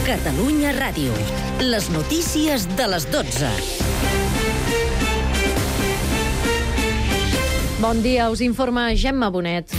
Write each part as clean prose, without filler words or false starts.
Catalunya Ràdio. Les notícies de les 12. Bon dia, us informa Gemma Bonet.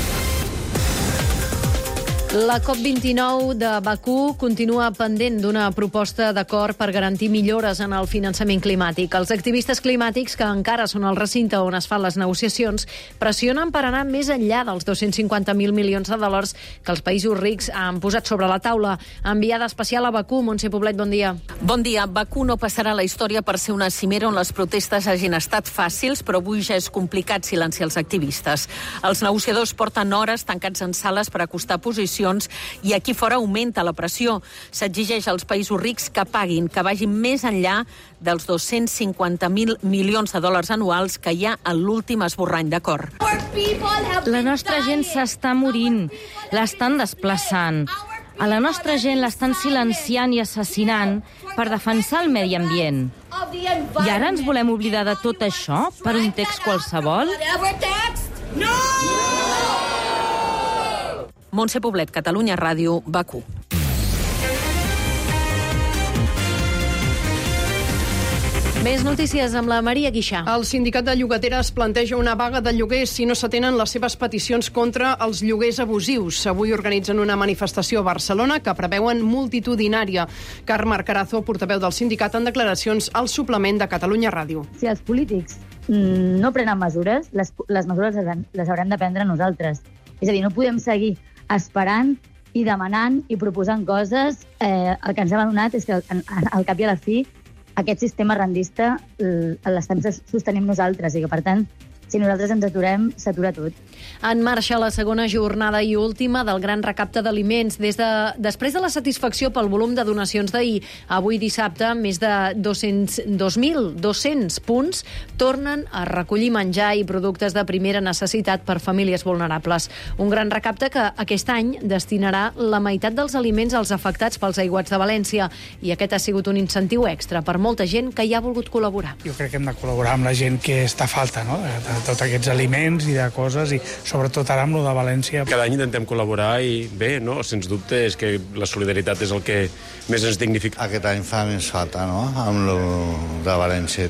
La COP29 de Bakú continua pendent d'una proposta d'acord per garantir millores en el finançament climàtic. Els activistes climàtics, que encara són al recinte on es fan les negociacions, pressionen per anar més enllà dels 250.000 milions de dòlars que els països rics han posat sobre la taula. Enviada especial a Bakú, Montse Poblet, bon dia. Bon dia. Bakú no passarà a la història per ser una cimera on les protestes hagin estat fàcils, però avui ja és complicat silenciar els activistes. Els negociadors porten hores tancats en sales per acostar posicions i aquí fora augmenta la pressió. S'exigeix als països rics que paguin, que vagin més enllà dels 250.000 milions de dòlars anuals que hi ha en l'últim esborrany d'acord. La nostra gent s'està morint, l'estan desplaçant. A la nostra gent l'estan silenciant i assassinant per defensar el medi ambient. I ara ens volem oblidar de tot això per un text qualsevol? Montse Poblet, Catalunya Ràdio, Bakú. Més notícies amb la Maria Guixà. El sindicat de llogateres planteja una vaga de lloguers si no s'atenen les seves peticions contra els lloguers abusius. Avui organitzen una manifestació a Barcelona que preveuen multitudinària. Carme Carazo, portaveu del sindicat, en declaracions al suplement de Catalunya Ràdio. Si els polítics no prenen mesures, les mesures les haurem de prendre nosaltres. És a dir, no podem seguir esperant i demanant i proposant coses. El que ens hem adonat és que al cap i a la fi aquest sistema rendista l'estem sostenint nosaltres i que, per tant, si nosaltres ens aturem, s'atura tot. En marxa la segona jornada i última del gran recapte d'aliments. Després de la satisfacció pel volum de donacions d'ahir, avui dissabte, més de 2.200 punts tornen a recollir menjar i productes de primera necessitat per famílies vulnerables. Un gran recapte que aquest any destinarà la meitat dels aliments als afectats pels aiguats de València. I aquest ha sigut un incentiu extra per molta gent que hi ha volgut col·laborar. Jo crec que hem de col·laborar amb la gent que està a falta, no? De tots aquests aliments i de coses, i sobretot ara amb lo de València. Cada any intentem col·laborar i bé, no? Sens dubte és que la solidaritat és el que més ens dignifica. Aquest any fa més falta, no?, amb lo de València.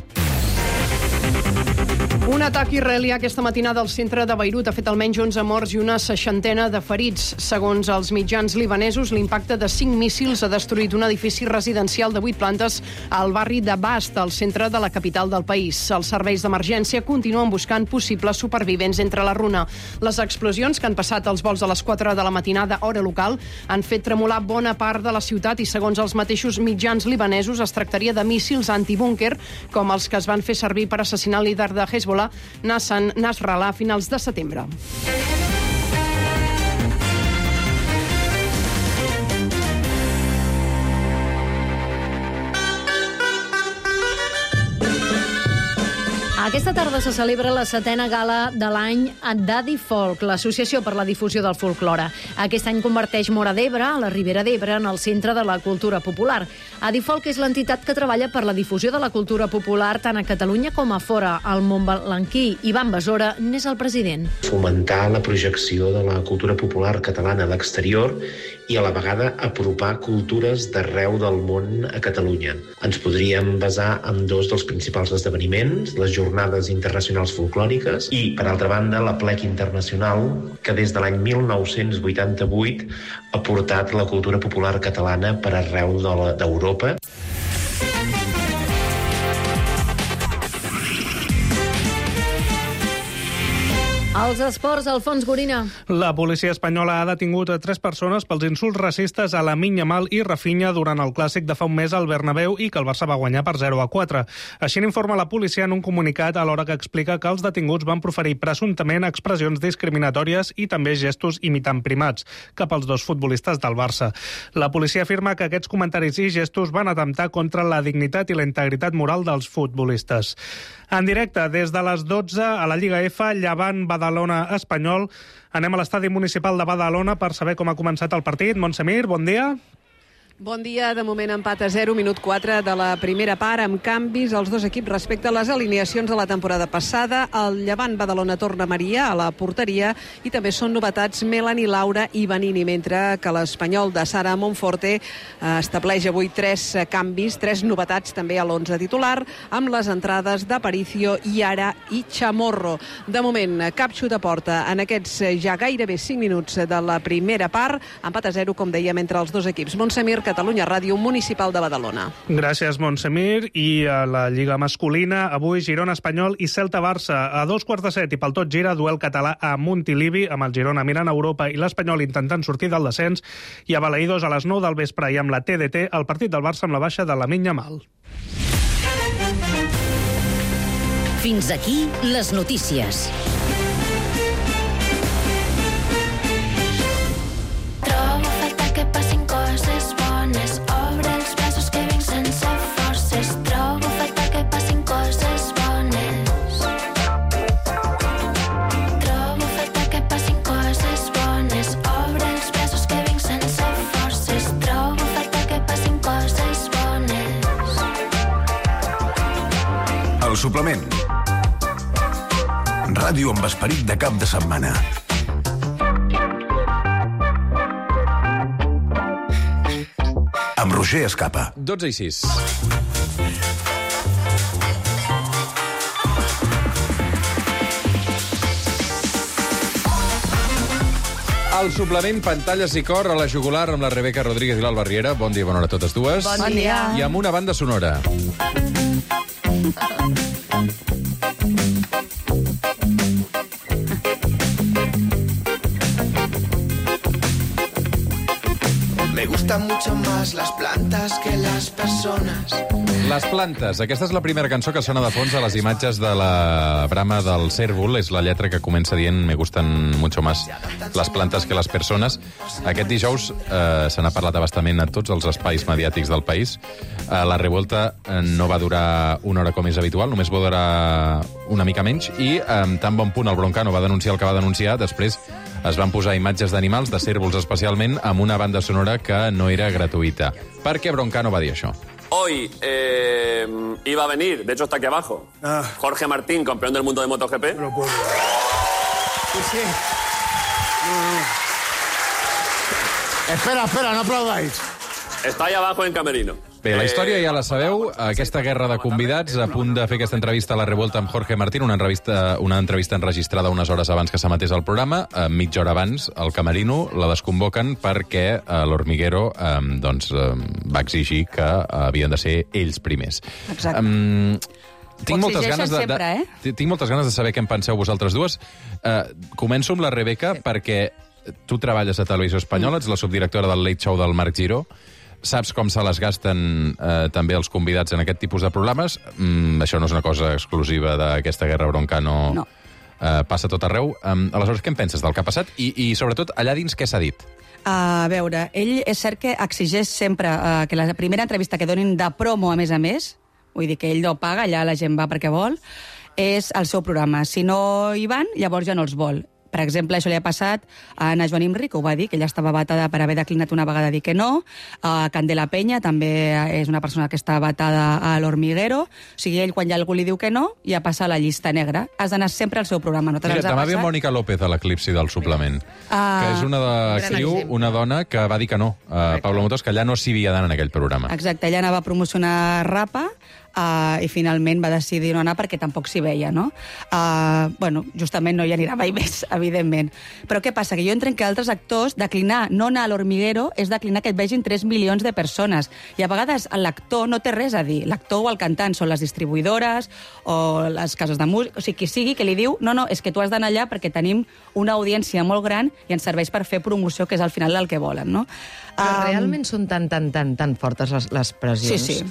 Un atac israelià aquesta matinada al centre de Beirut ha fet almenys 11 morts i una 60 de ferits. Segons els mitjans libanesos, l'impacte de 5 míssils ha destruït un edifici residencial de 8 plantes al barri de Bast, al centre de la capital del país. Els serveis d'emergència continuen buscant possibles supervivents entre la runa. Les explosions, que han passat als volts a les 4 de la matinada, hora local, han fet tremolar bona part de la ciutat i, segons els mateixos mitjans libanesos, es tractaria de míssils antibúnquer, com els que es van fer servir per assassinar el líder de Hezbollah, Hassan Nasrallah, a finals de setembre. Aquesta tarda se celebra la 7a gala de l'any a Daddy Folk, l'Associació per la Difusió del Folklore. Aquest any converteix Móra d'Ebre, a la Ribera d'Ebre, en el centre de la cultura popular. Daddy Folk és l'entitat que treballa per la difusió de la cultura popular tant a Catalunya com a fora. El montbalanquí Ivan Besora n'és el president. Fomentar la projecció de la cultura popular catalana a l'exterior i a la vegada apropar cultures d'arreu del món a Catalunya. Ens podríem basar en dos dels principals esdeveniments, les Jornades Internacionals Folclòriques i, per altra banda, la Plec Internacional, que des de l'any 1988 ha portat la cultura popular catalana per arreu d'Europa. Els esports, Alfons Gorina. La policia espanyola ha detingut a 3 persones pels insults racistes a Lamine Yamal i Rafinha durant el clàssic de fa un mes al Bernabéu i que el Barça va guanyar per 0-4. Així n'informa la policia en un comunicat alhora que explica que els detinguts van proferir presumptament expressions discriminatòries i també gestos imitant primats cap als dos futbolistes del Barça. La policia afirma que aquests comentaris i gestos van atemptar contra la dignitat i la integritat moral dels futbolistes. En directe, des de les 12 a la Lliga F, Llevant Badalona Espanyol. Anem a l'estadi municipal de Badalona per saber com ha començat el partit. Montse Mir, bon dia. Bon dia. De moment empat a 0, minut 4 de la primera part, amb canvis als dos equips respecte a les alineacions de la temporada passada. El Llevant Badalona torna Maria a la porteria i també són novetats Melanie, Laura i Vanini, mentre que l'Espanyol de Sara Monforte estableix avui 3 canvis, 3 novetats també a l'11 titular, amb les entrades d'Aparicio, Iara i Chamorro. De moment, cap xut a porta en aquests ja gairebé 5 minuts de la primera part, empat a 0, com dèiem, entre els dos equips. Montsemir, Catalunya Ràdio Municipal de Badalona. Gràcies, Montsemir. I a la Lliga masculina, avui Girona Espanyol i Celta-Barça. A 2:15 i pel tot gira, duel català a Montilivi, amb el Girona mirant a Europa i l'Espanyol intentant sortir del descens, i a Balaïdos a les 9 del vespre i amb la TDT, el partit del Barça amb la baixa de Lamine Yamal. Fins aquí les notícies. Trobo falta que passin coses bones. Obre els braços que vinc sense forces. Trobo falta que passin coses bones. Trobo falta que passin coses bones. Obre els braços que vinc sense forces. Trobo falta que passin coses bones. El suplement. Ràdio amb esperit de cap de setmana. Amb Roger Escapa. 12:06. El suplement, pantalles i cor a la jugular amb la Rebeca Rodríguez i l'Alba Riera. Bon dia, bona hora a totes dues. Bon dia. I amb una banda sonora. Me gustan mucho más las plantas que las personas. Les plantes. Aquesta és la primera cançó que sona de fons a les imatges de la brama del cèrvol. És la lletra que comença dient me gustan mucho más las plantas que las personas. Aquest dijous se n'ha parlat abastament a tots els espais mediàtics del país. La revolta no va durar una hora com és habitual, només va durar una mica menys, i amb tan bon punt el Broncano va denunciar el que va denunciar, després es van posar imatges d'animals, de cérvols especialment, amb una banda sonora que no era gratuïta. Per què Broncano va dir això? Hoy iba a venir, de hecho está aquí abajo, Jorge Martín, campeón del mundo de MotoGP. No puedo. Sí. No. Espera, no aplaudáis. Está ahí abajo en camerino. Bé, la història ja la sabeu, aquesta guerra de convidats, a punt de fer aquesta entrevista a la Revolta amb Jorge Martín, una entrevista enregistrada unes hores abans que s'emetés el programa, mitja hora abans, al Camerino, la desconvoquen perquè l'Hormiguero va exigir que havien de ser ells primers. Exacte. Tinc moltes ganes de saber què en penseu vosaltres dues. Començo amb la Rebeca, perquè tu treballes a Televisió Espanyola, ets la subdirectora del Late Show del Marc Giró. Saps com se les gasten també els convidats en aquest tipus de programes. Això no és una cosa exclusiva d'aquesta guerra Broncano. No. Passa tot arreu. Aleshores, què en penses del que ha passat? I sobretot, allà dins, què s'ha dit? A veure, ell és cert que exigeix sempre que la primera entrevista que donin de promo, a més, vull dir que ell no paga, allà la gent va perquè vol, és el seu programa. Si no hi van, llavors ja no els vol. Per exemple, això li ha passat a Ana Joan Imri, que ho va dir, que ella estava vetada per haver declinat una vegada dir que no. Candela Peña també és una persona que està vetada a l'Hormiguero. O sigui, ell, quan ja algú li diu que no, ja passa a la llista negra. Has d'anar sempre al seu programa. No Mira, demà ve Mònica López a l'Eclipsi del suplement, que és una dona que va dir que no. Pablo Motos, que allà no s'hi havia d'anar en aquell programa. Exacte, ella anava a promocionar Rapa, i finalment va decidir no anar perquè tampoc s'hi veia, no? Justament no hi anirà mai més, evidentment. Però què passa? Que jo entenc que altres actors declinar no anar a l'Hormiguero és declinar que et vegin 3 milions de persones. I a vegades l'actor no té res a dir. L'actor o el cantant són les distribuïdores o les cases de música, o sigui, qui sigui que li diu no, és que tu has d'anar allà perquè tenim una audiència molt gran i ens serveix per fer promoció, que és al final el que volen, no? Però realment són tan fortes les pressions? Sí.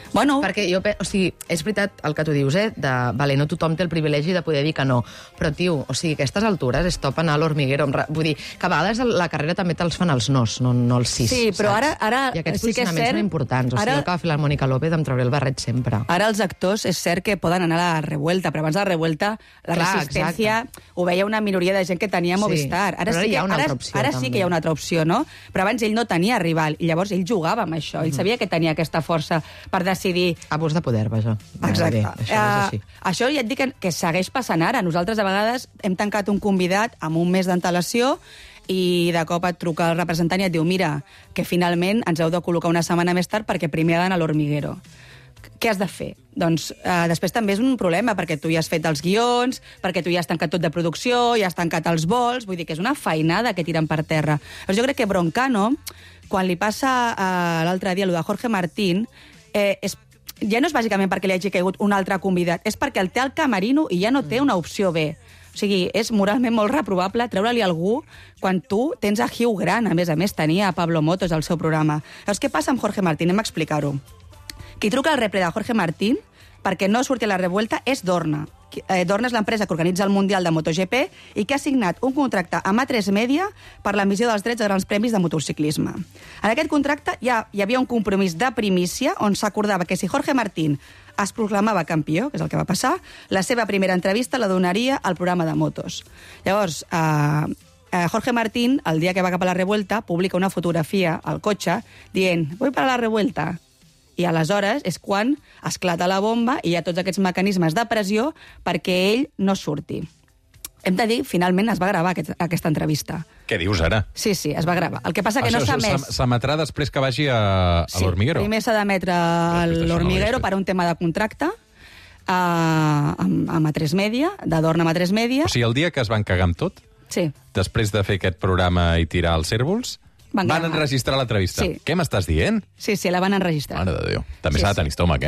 Bueno... Perquè o sigui, és veritat el que tu dius, vale, no tothom té el privilegi de poder dir que no, però, tio, o sigui, a aquestes altures és top anar a l'Hormiguero. Vull dir, que a vegades la carrera també te'ls fan els nos, no els sis. Sí, però saps? ara I aquests sí que és posicionaments cert... són importants. O sigui, el que va fer la Mònica López em trauré el barret sempre. Ara els actors és cert que poden anar a la Revuelta, però abans de la Revuelta la resistència ho veia una minoria de gent que tenia Movistar. Ara però sí hi ha una altra opció, ara sí que hi ha una altra opció, no? Però abans ell no tenia rival, i llavors ell jugava amb això. Ell sabia que tenia aquesta força per decidir... Abús de poder, vaja. Exacte. Això ja et dic que segueix passant ara. Nosaltres a vegades hem tancat un convidat amb un mes d'antelació i de cop et truca el representant i et diu mira, que finalment ens heu de col·locar una setmana més tard perquè primer ha d'anar a l'Hormiguero. Què has de fer? Doncs després també és un problema, perquè tu ja has fet els guions, perquè tu ja has tancat tot de producció, ja has tancat els vols, vull dir que és una feinada que tiren per terra. Però jo crec que Broncano, quan li passa l'altre dia allò de Jorge Martín, ja no és bàsicament perquè li hagi caigut un altre convidat, és perquè el té al camerino i ja no té una opció B. O sigui, és moralment molt reprovable treure-li algú quan tu tens a Hugh Grant, a més, tenia a Pablo Motos al seu programa. Llavors, què passa amb Jorge Martín? Anem a explicar-ho. Qui truca al reple de Jorge Martín perquè no surti a la Revuelta és Dorna. Dorna és l'empresa que organitza el Mundial de MotoGP i que ha signat un contracte amb A3 Media per l'emissió dels drets de grans premis de motociclisme. En aquest contracte hi havia un compromís de primícia on s'acordava que si Jorge Martín es proclamava campió, que és el que va passar, la seva primera entrevista la donaria al programa de motos. Llavors, Jorge Martín, el dia que va cap a la Revuelta, publica una fotografia al cotxe dient «Voy para la Revuelta». I aleshores és quan esclata la bomba i hi ha tots aquests mecanismes de pressió perquè ell no surti. Hem de dir, finalment es va gravar aquesta entrevista. Què dius ara? Sí, es va gravar. El que passa que no s'ha més... S'emetrà després que vagi a l'Hormiguero? Sí, primer s'ha d'emetre a l'Hormiguero per un tema de contracte amb A3 Media, de Dorna amb A3 Media. O sigui, el dia que es van cagar amb tot, després de fer aquest programa i tirar els cèrvols, van enregistrar l'entrevista. Sí. Què m'estàs dient? Sí, la van enregistrar. Mare de Déu. També s'ha de tenir estómac,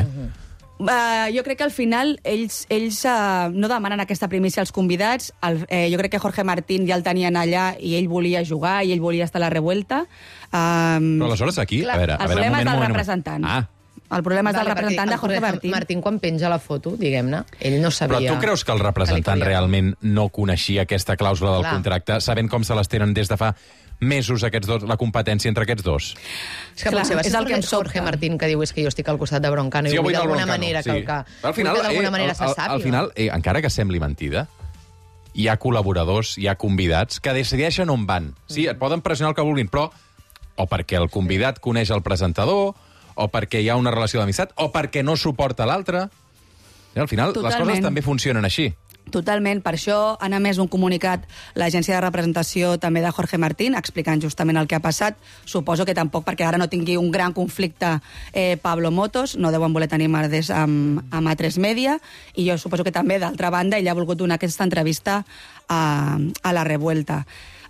Jo crec que al final ells no demanen aquesta primícia als convidats. Jo crec que Jorge Martín ja el tenien allà i ell volia jugar i ell volia estar a la Revuelta. Però aleshores aquí... El problema és del representant. El problema és del representant de Jorge Martín. Martín, quan penja la foto, diguem-ne, ell no sabia... Però tu creus que el representant realment no coneixia aquesta clàusula del contracte, sabent com se les tenen des de fa mesos aquests dos, la competència entre aquests dos? És que potser va ser el que Jorge Martín que diu és que jo estic al costat de Broncano i vull d'alguna manera que d'alguna manera se sàpiga. Al final, encara que sembli mentida, hi ha col·laboradors, hi ha convidats que decideixen on van. Sí, et poden pressionar el que vulguin, però o perquè el convidat coneix el presentador, o perquè hi ha una relació d'amistat, o perquè no suporta l'altre. Al final, les coses també funcionen així. Totalment. Per això han emès un comunicat l'agència de representació també de Jorge Martín, explicant justament el que ha passat. Suposo que tampoc perquè ara no tingui un gran conflicte Pablo Motos, no deuen voler tenir merders amb A3 Media, i jo suposo que també, d'altra banda, ell ha volgut donar aquesta entrevista a la Revuelta.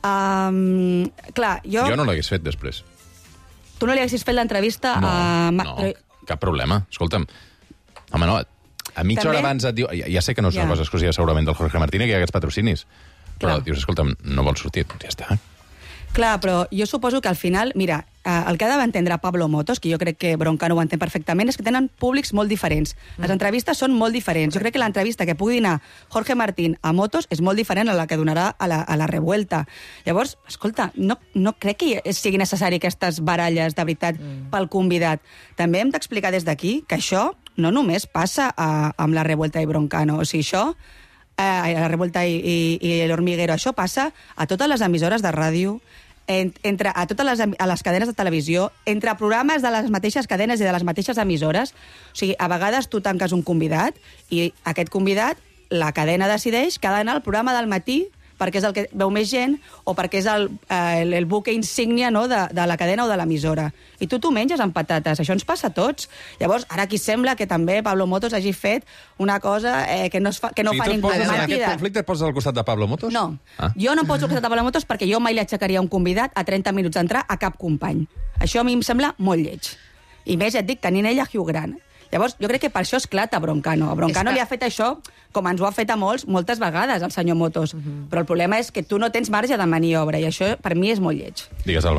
Clar, jo no l'hagués fet després. Tu no li haguessis fet l'entrevista a... No, cap problema. Escolta'm, home, no, a mitja hora abans et diu... Ja sé que no és una cosa exclusiva segurament del Jorge Martín, que hi ha aquests patrocinis, però dius, escolta'm, no vols sortir, ja està. Clar, però jo suposo que al final, mira, el que ha d'entendre Pablo Motos, que jo crec que Broncano ho entén perfectament, és que tenen públics molt diferents. Les entrevistes són molt diferents. Jo crec que l'entrevista que pugui donar Jorge Martín a Motos és molt diferent a la que donarà a la Revuelta. Llavors, escolta, no crec que sigui necessari aquestes baralles de veritat pel convidat. També hem d'explicar des d'aquí que això no només passa amb la Revuelta i Broncano. O sigui, això, la Revuelta i l'Hormiguero, això passa a totes les emissores de ràdio, a totes les cadenes de televisió, entre programes de les mateixes cadenes i de les mateixes emissores. O sigui, a vegades tu tanques un convidat i aquest convidat, la cadena decideix que ha d'anar al programa del matí perquè és el que veu més gent o perquè és el buque insígnia, no, de la cadena o de l'emissora. I tu t'ho menges amb patates. Això ens passa a tots. Llavors, ara aquí sembla que també Pablo Motos hagi fet una cosa que no fa ningú. En aquest conflicte et poses al costat de Pablo Motos? No. Jo no em poso al costat de Pablo Motos perquè jo mai li aixecaria un convidat a 30 minuts d'entrar a cap company. Això a mi em sembla molt lleig. I més, ja et dic, tenint ella Hugh Grant. Llavors, jo crec que per això esclata Broncano. A Broncano li ha fet això com ens ho ha fet a moltes vegades, el senyor Motos. Però el problema és que tu no tens marge de maniobra, i això per mi és molt lleig. Digues, Alba.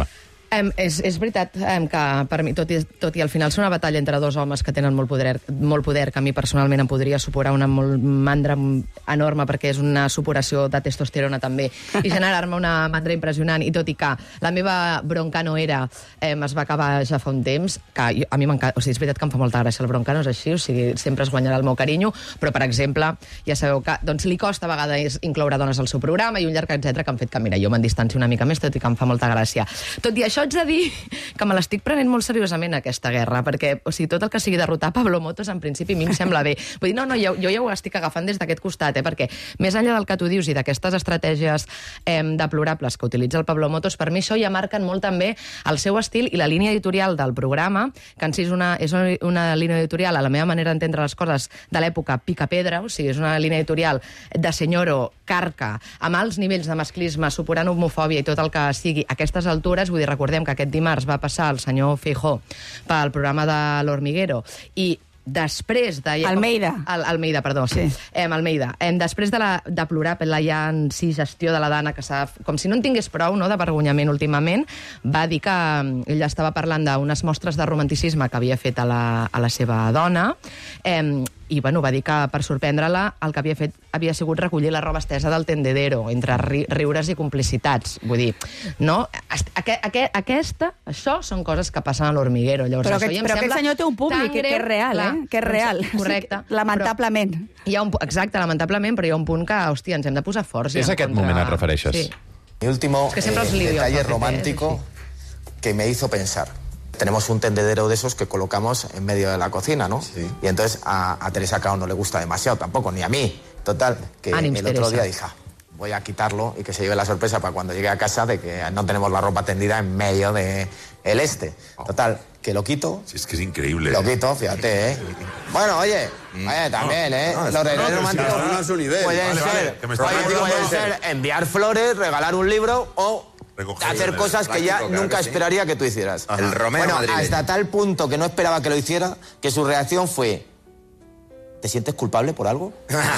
És veritat que per mi, tot i al final ser una batalla entre dos homes que tenen molt poder, que a mi personalment em podria suposar una mandra enorme, perquè és una suporació de testosterona també, i generar-me una mandra impressionant, i tot i que la meva broncano era es va acabar ja fa un temps, que a mi m'encanta, o sigui, és veritat que em fa molta gràcia, el broncano és així, o sigui, sempre es guanyarà el meu carinyo, però, per exemple, ja sabeu que doncs, li costa a vegades incloure dones al seu programa i un llarg etcètera, que han fet que, mira, jo me'n distancio una mica més, tot i que em fa molta gràcia. Tot i això, haig de dir que me l'estic prenent molt seriosament, aquesta guerra, perquè, o sigui, tot el que sigui derrotar Pablo Motos, en principi, a mi em sembla bé. Vull dir, jo ja ho estic agafant des d'aquest costat, perquè, més enllà del que tu dius i d'aquestes estratègies deplorables que utilitza el Pablo Motos, per mi això ja marquen molt també el seu estil i la línia editorial del programa, que en si és una línia editorial, a la meva manera d'entendre les coses, de l'època pica-pedra, o sigui, és una línia editorial de senyoro, carca, amb alts nivells de masclisme, suporant homofòbia i tot el que sigui a aquestes altures. Vull dir, recordem que aquest dimarts va passar el senyor Feijóo pel programa de l'Hormiguero i després de... Almeida, perdó. Sí. Almeida. Després de la deplorable ja en si gestió de la Dana, que com si no en tingués prou, no, d'avergonyament últimament, va dir que ell estava parlant d'unes mostres de romanticisme que havia fet a la seva dona, i bueno, va dir que, per sorprendre-la, el que havia fet havia sigut recollir la roba estesa del tendedero, entre riures i complicitats. Vull dir, no? Això són coses que passen a l'Hormiguero. Però aquest senyor té un públic que és real, que és real. Correcte. Lamentablement. Exacte, lamentablement, però hi ha un punt que, hòstia, ens hem de posar forts. És aquest moment et refereixes? Sí. Mi último detalle romántico que me hizo pensar. Tenemos un tendedero de esos que colocamos en medio de la cocina, ¿no? Sí. Y entonces a Teresa Cao no le gusta demasiado tampoco, ni a mí. Total, que el otro día dije, voy a quitarlo y que se lleve la sorpresa para cuando llegue a casa de que no tenemos la ropa tendida en medio del este. Total, que lo quito. Sí, es que es increíble. Lo quito, fíjate, ¿eh? Bueno, oye, también, ¿eh? Los detalles románticos pueden ser enviar flores, regalar un libro o hacer cosas que ya nunca esperaría que tú hicieras. El Romeo madrileño. Hasta tal punto que no esperaba que lo hiciera, que su reacción fue: ¿te sientes culpable por algo?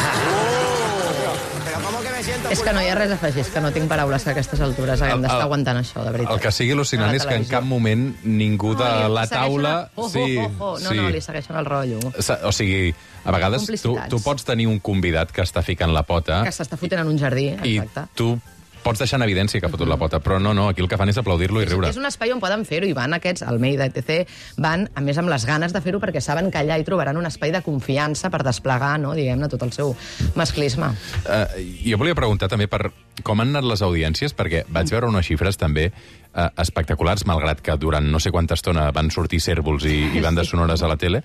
És que no hi ha res a afegir, és que no tinc paraules a aquestes altures, hem d'estar aguantant això, de veritat. El que sigui al·lucinant és que en cap moment ningú de la taula... No, li segueixen el rotllo. O sigui, a vegades tu pots tenir un convidat que està ficant la pota... Que s'està fotent en un jardí, exacte. I tu pots deixar en evidència que ha fotut la pota, però no, aquí el que fan és aplaudir-lo i riure. És un espai on poden fer-ho, i van aquests, Almeida, etc., van, a més, amb les ganes de fer-ho, perquè saben que allà hi trobaran un espai de confiança per desplegar, no, diguem-ne, tot el seu masclisme. Jo volia preguntar també per com han anat les audiències, perquè vaig veure unes xifres també espectaculars, malgrat que durant no sé quanta estona van sortir cèrvols i bandes sonores a la tele,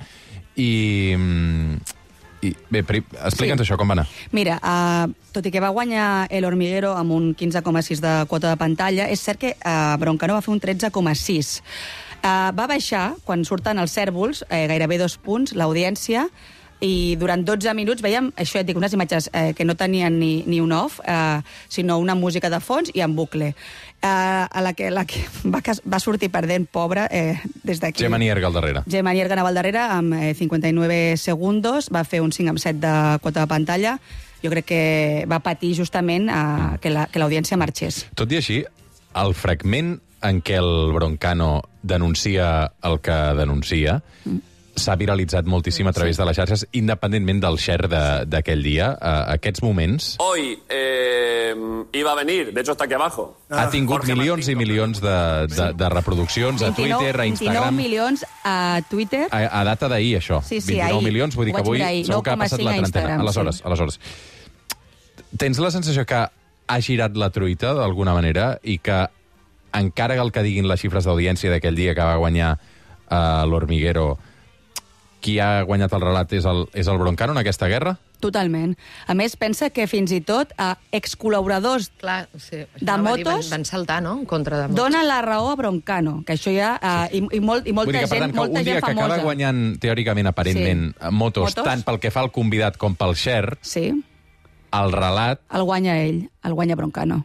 bé, explica'ns això, com va anar. Mira, tot i que va guanyar El Hormiguero amb un 15,6 de quota de pantalla, és cert que Broncano va fer un 13,6. Va baixar, quan surten els cèrvols, gairebé 2 punts, l'audiència, i durant 12 minuts veiem, això et dic, unes imatges que no tenien ni un off, sinó una música de fons i en bucle. La que va sortir perdent, pobra, des d'aquí... Gemma Nierga al darrere. Gemma Nierga anava al darrere, amb 59 segundos, va fer un 5,7 de quota de pantalla. Jo crec que va patir justament que l'audiència marxés. Tot i així, el fragment en què el Broncano denuncia el que denuncia s'ha viralitzat moltíssim a través de les xarxes, independentment del share d'aquell dia. Aquests moments... Hoy iba a venir, de hecho está aquí abajo. Ha tingut milions i milions de reproduccions a Twitter, a Instagram... 29 milions a Twitter. A data d'ahir, això. Sí, 29 milions, vull dir que avui segur que ha passat la trentena. Aleshores, tens la sensació que ha girat la truita, d'alguna manera, i que encara que el que diguin les xifres d'audiència d'aquell dia que va guanyar l'Hormiguero, qui ha guanyat el relat és el Broncano en aquesta guerra? Totalment. A més, pensa que fins i tot excol·laboradors de motos van saltar, no?, en contra de motos. Donen la raó a Broncano, que això ja... I molta gent famosa. Un dia que acaba guanyant, teòricament, aparentment, motos, tant pel que fa al convidat com pel share, el relat... El guanya ell, el guanya Broncano.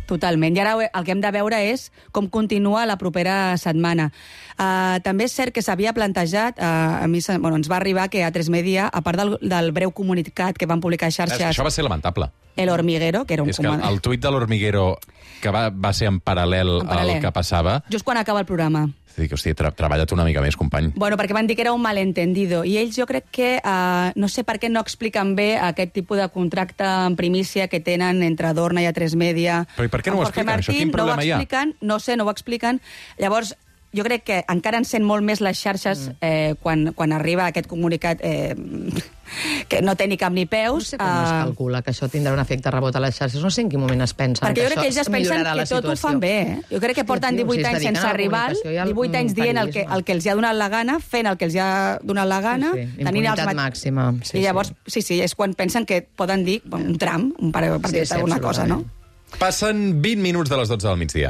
Totalment. I ara el que hem de veure és com continua la propera setmana. També és cert que s'havia plantejat, a mi ens va arribar que A3 Media, a part del breu comunicat que van publicar a xarxes... Això va ser lamentable. El Hormiguero, que era un... És que el tuit de l'Hormiguero, que va ser en paral·lel al que passava... Just quan acaba el programa. Dic, hòstia, treballa't una mica més, company. Bueno, perquè van dir que era un malentendido. I ells jo crec que, no sé per què no expliquen bé aquest tipus de contracte en primícia que tenen entre Dorna i A3 Media. Però i per què no ho expliquen, això? Quin problema hi ha? No sé, no ho expliquen. Llavors, jo crec que encara encén molt més les xarxes quan arriba aquest comunicat que no té ni cap ni peus. No sé com es calcula que això tindrà un efecte rebot a les xarxes. No sé en quin moment es pensen perquè jo crec que ells es pensen que tot ho fan bé. Jo crec que porten 18 anys sense rival, 18 anys dient el que els ha donat la gana, fent el que els ha donat la gana, tenint els màxima. I llavors, sí, és quan pensen que poden dir un tram, per dir alguna cosa, no? Passen 20 minuts de les 12 del migdia.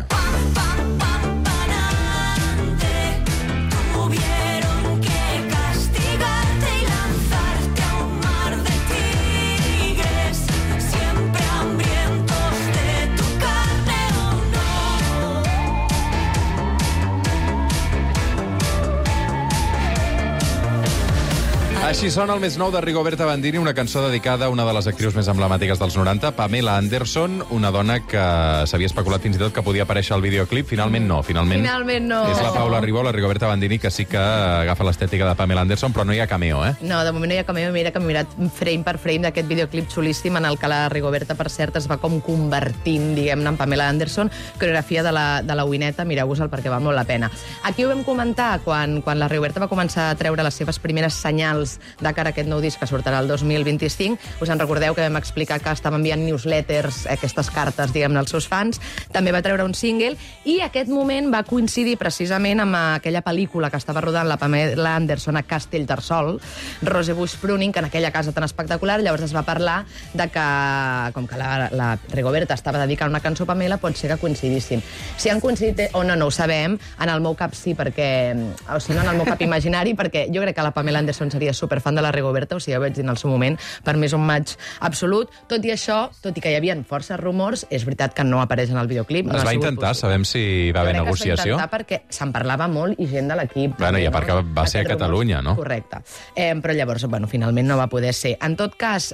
Així sona el més nou de Rigoberta Bandini, una cançó dedicada a una de les actrius més emblemàtiques dels 90, Pamela Anderson, una dona que s'havia especulat fins i tot que podia aparèixer al videoclip. Finalment no. Finalment no. És la Paula Ribó, la Rigoberta Bandini, que sí que agafa l'estètica de Pamela Anderson, però no hi ha cameo, eh? No, de moment no hi ha cameo. Mira que m'he mirat frame per frame d'aquest videoclip xulíssim en el que la Rigoberta, per cert, es va com convertint, diguem-ne, en Pamela Anderson, coreografia de la Uineta, mireu-vos-el perquè val molt la pena. Aquí ho vam comentar quan la Rigoberta va començar a treure les seves primeres senyals de cara a aquest nou disc que sortirà el 2025. Us en recordeu que vam explicar que estava enviant newsletters, aquestes cartes, diguem-ne, als seus fans. També va treure un single i aquest moment va coincidir precisament amb aquella pel·lícula que estava rodant la Pamela Anderson a Castellterçol, Rosebush Pruning, que en aquella casa tan espectacular. Llavors es va parlar de que, com que la Rigoberta estava dedicant una cançó a Pamela, pot ser que coincidissin. Si han coincidit o no ho sabem. En el meu cap sí, perquè... O sigui, no en el meu cap imaginari, perquè jo crec que la Pamela Anderson seria superfan de la Rigoberta, o sigui, ja ho vaig dir en el seu moment, per mi és un match absolut. Tot i això, tot i que hi havia forces rumors, és veritat que no apareix en el videoclip. Es va intentar, sabem si va haver negociació. Es va intentar perquè se'n parlava molt i gent de l'equip. Bueno, i a part que va ser a Catalunya, no? Correcte. Però llavors, bueno, finalment no va poder ser. En tot cas,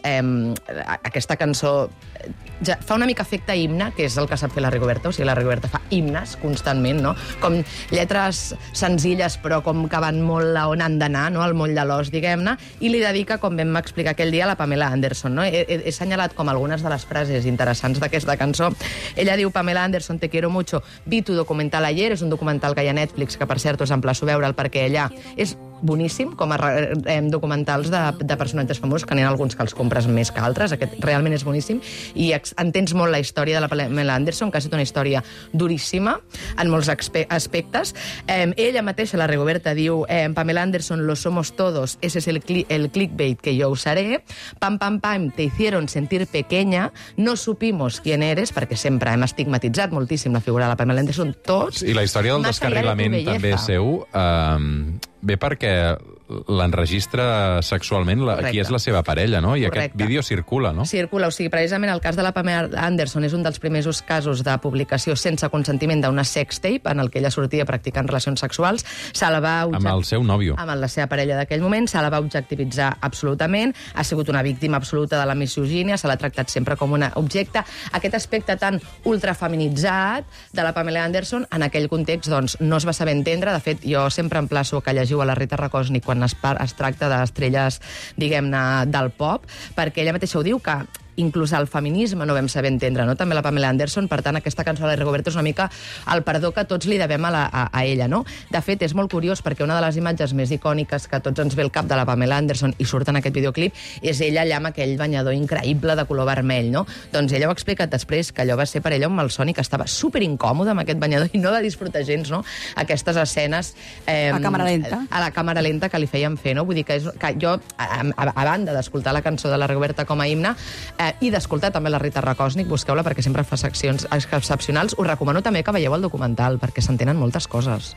aquesta cançó ja fa una mica efecte himne, que és el que sap fer la Rigoberta, o sigui, la Rigoberta fa himnes constantment, no? Com lletres senzilles, però com que van molt a on han d'anar, no? Al moll de l'os, diguem-ne, i li dedica, com vam explicar aquell dia, a la Pamela Anderson, no? He assenyalat com algunes de les frases interessants d'aquesta cançó. Ella diu: Pamela Anderson, te quiero mucho, vi tu documental ayer, és un documental que hi ha a Netflix, que per cert us emplaço a veure'l perquè allà és boníssim, com a documentals de personatges famosos, que n'hi ha alguns que els compres més que altres. Aquest realment és boníssim i entens molt la història de la Pamela Anderson, que ha estat una història duríssima en molts aspectes. Ella mateixa, la Rigoberta, diu: Pamela Anderson, lo somos todos, ese es el clickbait que yo usaré. Pam, pam, pam, te hicieron sentir pequeña, no supimos quién eres, perquè sempre hem estigmatitzat moltíssim la figura de la Pamela Anderson, tots. I la història del descarrilament també seu ve perquè l'enregistra sexualment qui és la seva parella, no? I aquest vídeo circula, no? Circula, o sigui, precisament el cas de la Pamela Anderson és un dels primers casos de publicació sense consentiment d'una sextape en el que ella sortia practicant relacions sexuals. Se la va amb el seu nòvio. Amb la seva parella d'aquell moment, se la va objectivitzar absolutament, ha sigut una víctima absoluta de la misogínia, se l'ha tractat sempre com un objecte. Aquest aspecte tan ultrafeminitzat de la Pamela Anderson, en aquell context, doncs, no es va saber entendre. De fet, jo sempre emplaço que llegiu a la Rita Rakosnik quan es tracta d'estrelles, diguem-ne, del pop, perquè ella mateixa ho diu, que inclús el feminisme no vam saber entendre, no? També la Pamela Anderson. Per tant, aquesta cançó de la Rigoberta és una mica el perdó que tots li devem a ella, no? De fet, és molt curiós perquè una de les imatges més icòniques que a tots ens ve al cap de la Pamela Anderson i surt en aquest videoclip és ella allà amb aquell banyador increïble de color vermell, no? Doncs ella ho ha explicat després, que allò va ser per ella un malson i que estava superincòmode amb aquest banyador i no va disfrutar gens, no? Aquestes escenes a càmera lenta. A la càmera lenta que li feien fer, no? Vull dir que jo, a banda d'escoltar la cançó de la Rigoberta com a himne, i d'escoltar també la Rita Rakosnik, busqueu-la perquè sempre fa seccions excepcionals. Us recomano també que veieu el documental, perquè s'entenen moltes coses.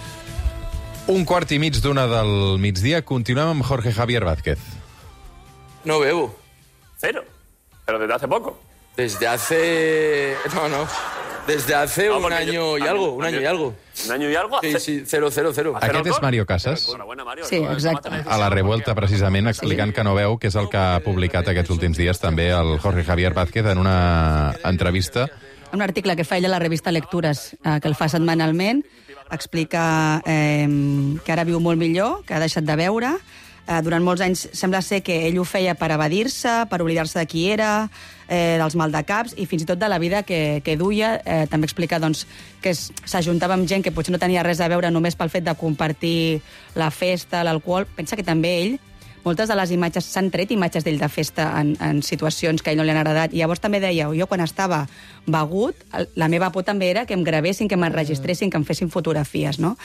1:15 del migdia. Continuem amb Jorge Javier Vázquez. No bebo. Cero. Pero desde hace poco. Desde hace... No. Desde hace un año y algo. ¿Un año y algo? Sí, 0. Aquest és Mario Casas. Sí, exacte. A la Revuelta, precisament, explicant que no veu, que és el que ha publicat aquests últims dies també el Jorge Javier Vázquez en una entrevista. Un article que fa ella a la revista Lectures, que el fa setmanalment, explica que ara viu molt millor, que ha deixat de beure. Durant molts anys sembla ser que ell ho feia per evadir-se, per oblidar-se de qui era, dels maldecaps i fins i tot de la vida que duia. També explica doncs, que s'ajuntava amb gent que potser no tenia res a veure només pel fet de compartir la festa, l'alcohol. Pensa que també ell, moltes de les imatges, s'han tret imatges d'ell de festa en situacions que a ell no li han agradat. I llavors també deia, jo quan estava begut, la meva por també era que em gravessin, que m'enregistressin, que em fessin fotografies, no?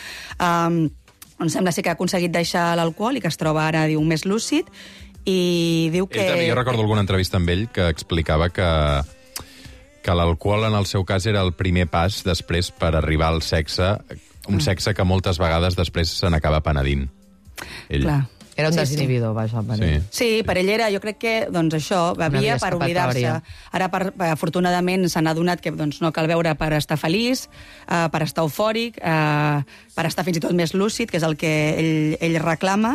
Em sembla ser que ha aconseguit deixar l'alcohol i que es troba ara, diu, més lúcid, i diu que... Jo recordo alguna entrevista amb ell que explicava que l'alcohol en el seu cas era el primer pas després per arribar al sexe, un sexe que moltes vegades després se n'acaba penedint. Clar. Era un desinhibidor, vaja. Sí, per ell era, jo crec que, doncs això, bevia per oblidar-se. Ara, afortunadament, se n'ha adonat que no cal beure per estar feliç, per estar eufòric, per estar fins i tot més lúcid, que és el que ell reclama.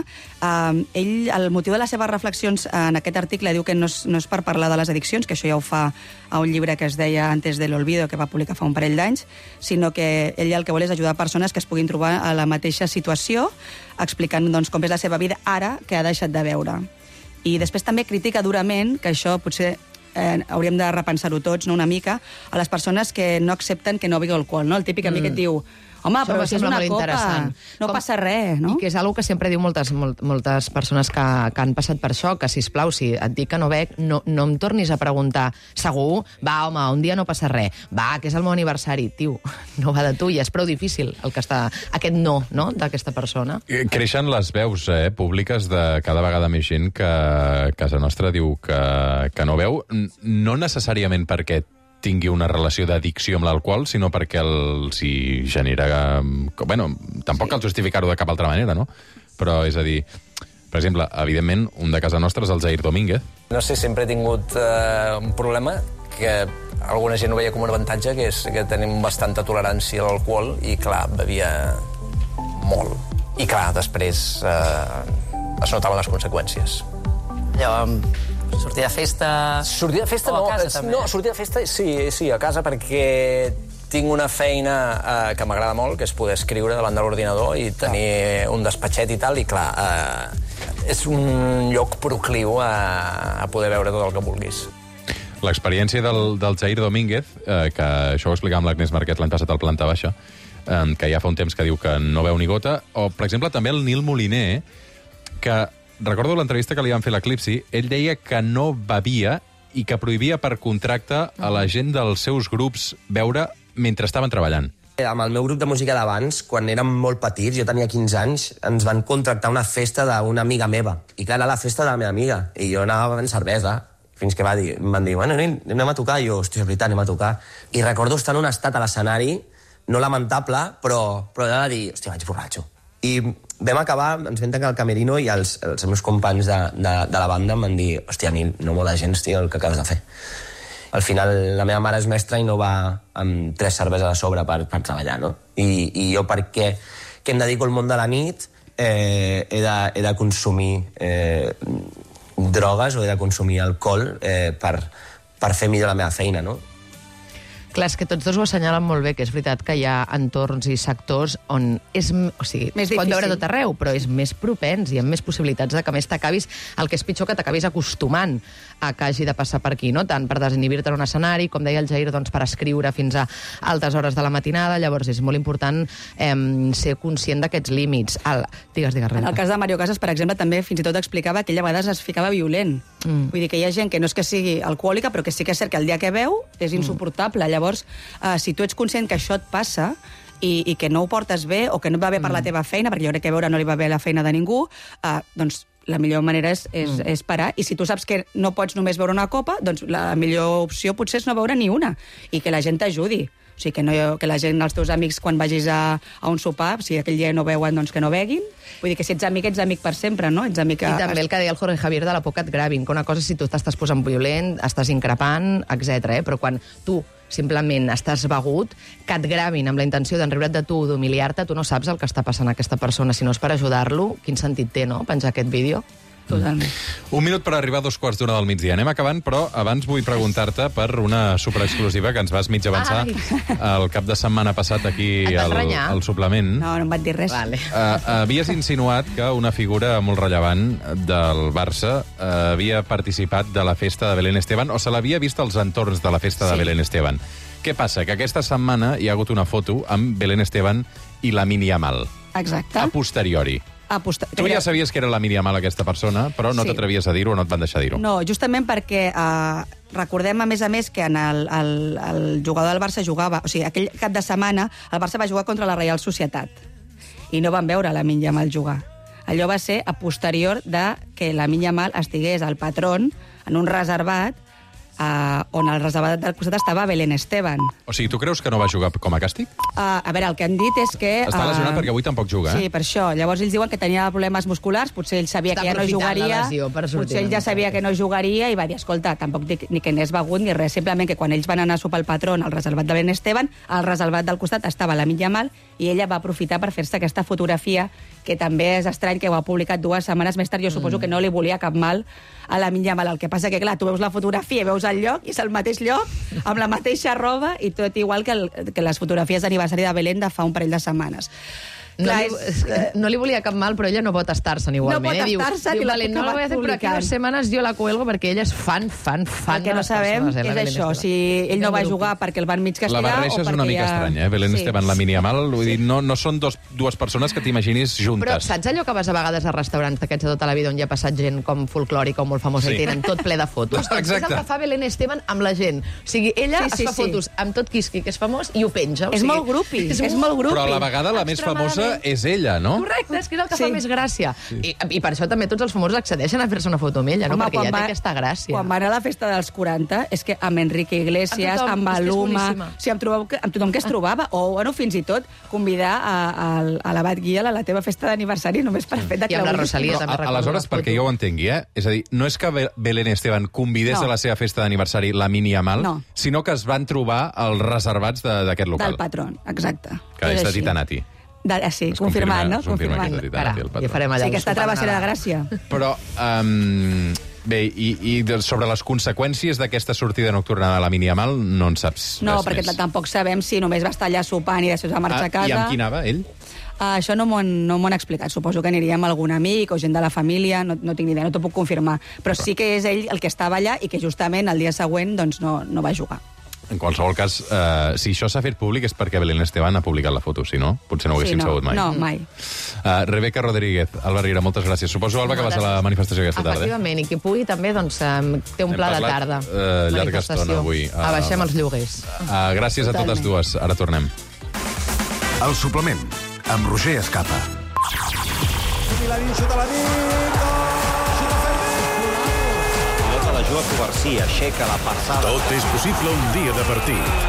El motiu de les seves reflexions en aquest article diu que no és per parlar de les addiccions, que això ja ho fa a un llibre que es deia Antes del olvido, que va publicar fa un parell d'anys, sinó que ell el que vol és ajudar persones que es puguin trobar a la mateixa situació, explicant com és la seva vida ara que ha deixat de beure. I després també critica durament, que això potser hauríem de repensar-ho tots, una mica, a les persones que no accepten que no beui alcohol. El típic amic que et diu, home, però si és una copa, no passa res, no? I que és una que sempre diu moltes persones que han passat per això, que, sisplau, si et dic que no bec, no em tornis a preguntar, segur? Va, home, un dia no passa res. Va, que és el meu aniversari. Tio, no va de tu, i és prou difícil aquest no, d'aquesta persona. Creixen les veus públiques de cada vegada més gent que a casa nostra diu que no beu, no necessàriament perquè tingui una relació d'addicció amb l'alcohol, sinó perquè els hi genera... Bueno, tampoc cal justificar-ho de cap altra manera, no? Però, és a dir, per exemple, evidentment, un de casa nostra és el Jair Domínguez. No sé, sempre he tingut un problema que alguna gent ho veia com un avantatge, que és que tenim bastanta tolerància a l'alcohol i, clar, bevia molt. I, clar, després es notaven les conseqüències. Sortir de festa... Sortir de festa no, a casa, també. No, sortir de festa sí, a casa, perquè tinc una feina que m'agrada molt, que és poder escriure davant de l'ordinador i tenir un despatxet i tal, i clar, és un lloc procliu a poder veure tot el que vulguis. L'experiència del Jair Domínguez, que això ho explicava amb l'Agnès Marquet l'any passat al Planta Baixa, que ja fa un temps que diu que no veu ni gota, o, per exemple, també el Nil Moliner, que... Recordo l'entrevista que li van fer a l'Eclipsi, ell deia que no bevia i que prohibia per contracte a la gent dels seus grups beure mentre estaven treballant. Amb el meu grup de música d'abans, quan érem molt petits, jo tenia 15 anys, ens van contractar una festa d'una amiga meva. I clar, era la festa de la meva amiga. I jo anava bevent cervesa, fins que em van dir, bueno, anem a tocar. I jo, hòstia, és veritat, anem a tocar. I recordo estar en un estat a l'escenari, no lamentable, però de dir, hòstia, vaig borratxo. I vam acabar, ens vam tancar al camerino i els meus companys de la banda em van dir, hòstia, Nil, no mola gens, tio, el que acabes de fer. Al final, la meva mare és mestra i no va amb 3 cerveses a sobre per treballar, no? I jo, perquè em dedico al món de la nit, he de consumir drogues o he de consumir alcohol per fer millor la meva feina, no? Clar, és que tots dos ho assenyalen molt bé, que és veritat que hi ha entorns i sectors on és... O sigui, es pot veure tot arreu, però és més propens i amb més possibilitats de que més t'acabis... El que és pitjor, que t'acabis acostumant a que hagi de passar per aquí, no? Tant per desinhibir-te en un escenari, com deia el Jair, doncs per escriure fins a altes hores de la matinada. Llavors és molt important ser conscient d'aquests límits. Digues, Rebeca. En el cas de Mario Casas, per exemple, també fins i tot explicava que ell a vegades es ficava violent. Vull dir que hi ha gent que no és que sigui alcohòlica, però que sí que és cert que el dia que beu és insuportable. Llavors, si tu ets conscient que això et passa i que no ho portes bé o que no et va bé per la teva feina, perquè jo crec que beure no li va bé la feina de ningú, doncs la millor manera és parar. I si tu saps que no pots només beure una copa, doncs la millor opció potser és no beure ni una i que la gent t'ajudi. O sigui, que la gent, els teus amics, quan vagis a un sopar, si aquell dia no beuen, doncs que no beguin. Vull dir que si ets amic per sempre, no? Ets amic I també el que deia el Jorge Javier de la por que et gravin, que una cosa és si tu t'estàs posant violent, estàs increpant, etc. Però quan tu simplement estàs begut, que et gravin amb la intenció d'enriure't de tu, d'humiliar-te, tu no saps el que està passant a aquesta persona. Si no és per ajudar-lo, quin sentit té, no?, penjar aquest vídeo. Totalment. Un minut per arribar a 2:15 del migdia. Anem acabant, però abans vull preguntar-te per una superexclusiva que ens vas mig avançar el cap de setmana passat aquí al suplement. No em vaig dir res. Vale. Havies insinuat que una figura molt rellevant del Barça havia participat de la festa de Belén Esteban, o se l'havia vist als entorns de la festa de Belén Esteban. Què passa? Que aquesta setmana hi ha hagut una foto amb Belén Esteban i Lamine Yamal. Exacte. A posteriori. Tu ja sabies que era Lamine Yamal aquesta persona, però no t'atrevies a dir-ho o no et van deixar dir-ho. No, justament perquè recordem, a més, que el jugador del Barça jugava... O sigui, aquell cap de setmana el Barça va jugar contra la Reial Societat i no van veure Lamine Yamal jugar. Allò va ser a posterior de que Lamine Yamal estigués al Patrón en un reservat on el reservat del costat estava Belén Esteban. O sigui, tu creus que no va jugar com a càstig? A veure, el que han dit és que... Està lesionat perquè avui tampoc juga, Sí, per això. Llavors ells diuen que tenia problemes musculars, potser ell sabia que ja no jugaria, potser ell ja sabia que no jugaria i va dir, escolta, tampoc dic ni que n'és begut ni res, simplement que quan ells van anar a sopar al Patrón al reservat de Belén Esteban, al reservat del costat estava Lamine Yamal i ella va aprofitar per fer-se aquesta fotografia, que també és estrany que ho ha publicat 2 setmanes més tard. Jo suposo que no li volia cap mal a Lamine Yamal. El que passa que, clar, tu veus la fotografia i veus el lloc, i és el mateix lloc, amb la mateixa roba, i tot igual que les fotografies d'aniversari de Belén de fa un parell de setmanes. No li volia cap mal, però ella no pot estar-se'n igualment. No pot estar-se'n i la puc no la voy a hacer, però aquí 2 setmanes jo la cuelgo perquè ella és fan el que no sabem és això, si ell no va jugar perquè el van mig castigar o perquè la barreja és una mica estranya, Belén Esteban, Lamine Yamal, vull dir, no són dues persones que t'imaginis juntes. Però saps allò que vas a vegades a restaurants d'aquests de tota la vida on hi ha passat gent com folclòrica o molt famosa i tenen tot ple de fotos? Doncs és el que fa Belén Esteban amb la gent. O sigui, ella es fa fotos amb tot Quisqui, que és famós, i ho penja. És molt grupi, és molt grupi. Però a la vegada la més famosa és ella, no? Correcte, és que és el que fa més gràcia. I per això també tots els famosos accedeixen a fer-se una foto amb ella, no? Perquè ja té aquesta gràcia. Quan va anar a la festa dels 40, és que amb Enrique Iglesias, amb Maluma, amb tothom que es trobava, o bueno, fins i tot convidar a l'Abat Guia a la teva festa d'aniversari només per fet de que la Rosalia també recorda. Aleshores, perquè jo ho entengui, és a dir, no és que Belén Esteban convidés a la seva festa d'aniversari Lamine Yamal, sinó que es van trobar als reservats d'aquest local. Del Patrón, exacte. Que és de Titanati. Sí, confirmant, no? Confirmant. Sí, que està travessera de Gràcia. Però, bé, i sobre les conseqüències d'aquesta sortida nocturna de Lamine Yamal no en saps res més. No, perquè tampoc sabem si només va estar allà sopant i després va marxar a casa. I amb qui anava, ell? Això no m'ho han explicat. Suposo que aniria amb algun amic o gent de la família, no tinc ni idea, no t'ho puc confirmar. Però sí que és ell el que estava allà i que justament el dia següent doncs, no va jugar. En qualsevol cas, si això s'ha fet públic és perquè Belén Esteban ha publicat la foto, si no, potser no ho haguessin sabut mai. No, mai. Rebeca Rodríguez, Alba Riera, moltes gràcies. Suposo, Alba, que vas a la manifestació aquesta tarda. Efectivament, i qui pugui també doncs, té un pla de tarda. Llarga estona avui. Abaixem els lloguers. Gràcies a totes dues. Ara tornem. El suplement, amb Roger Escapa. Covarsí aixeca la passada. Tot és possible un dia de partit.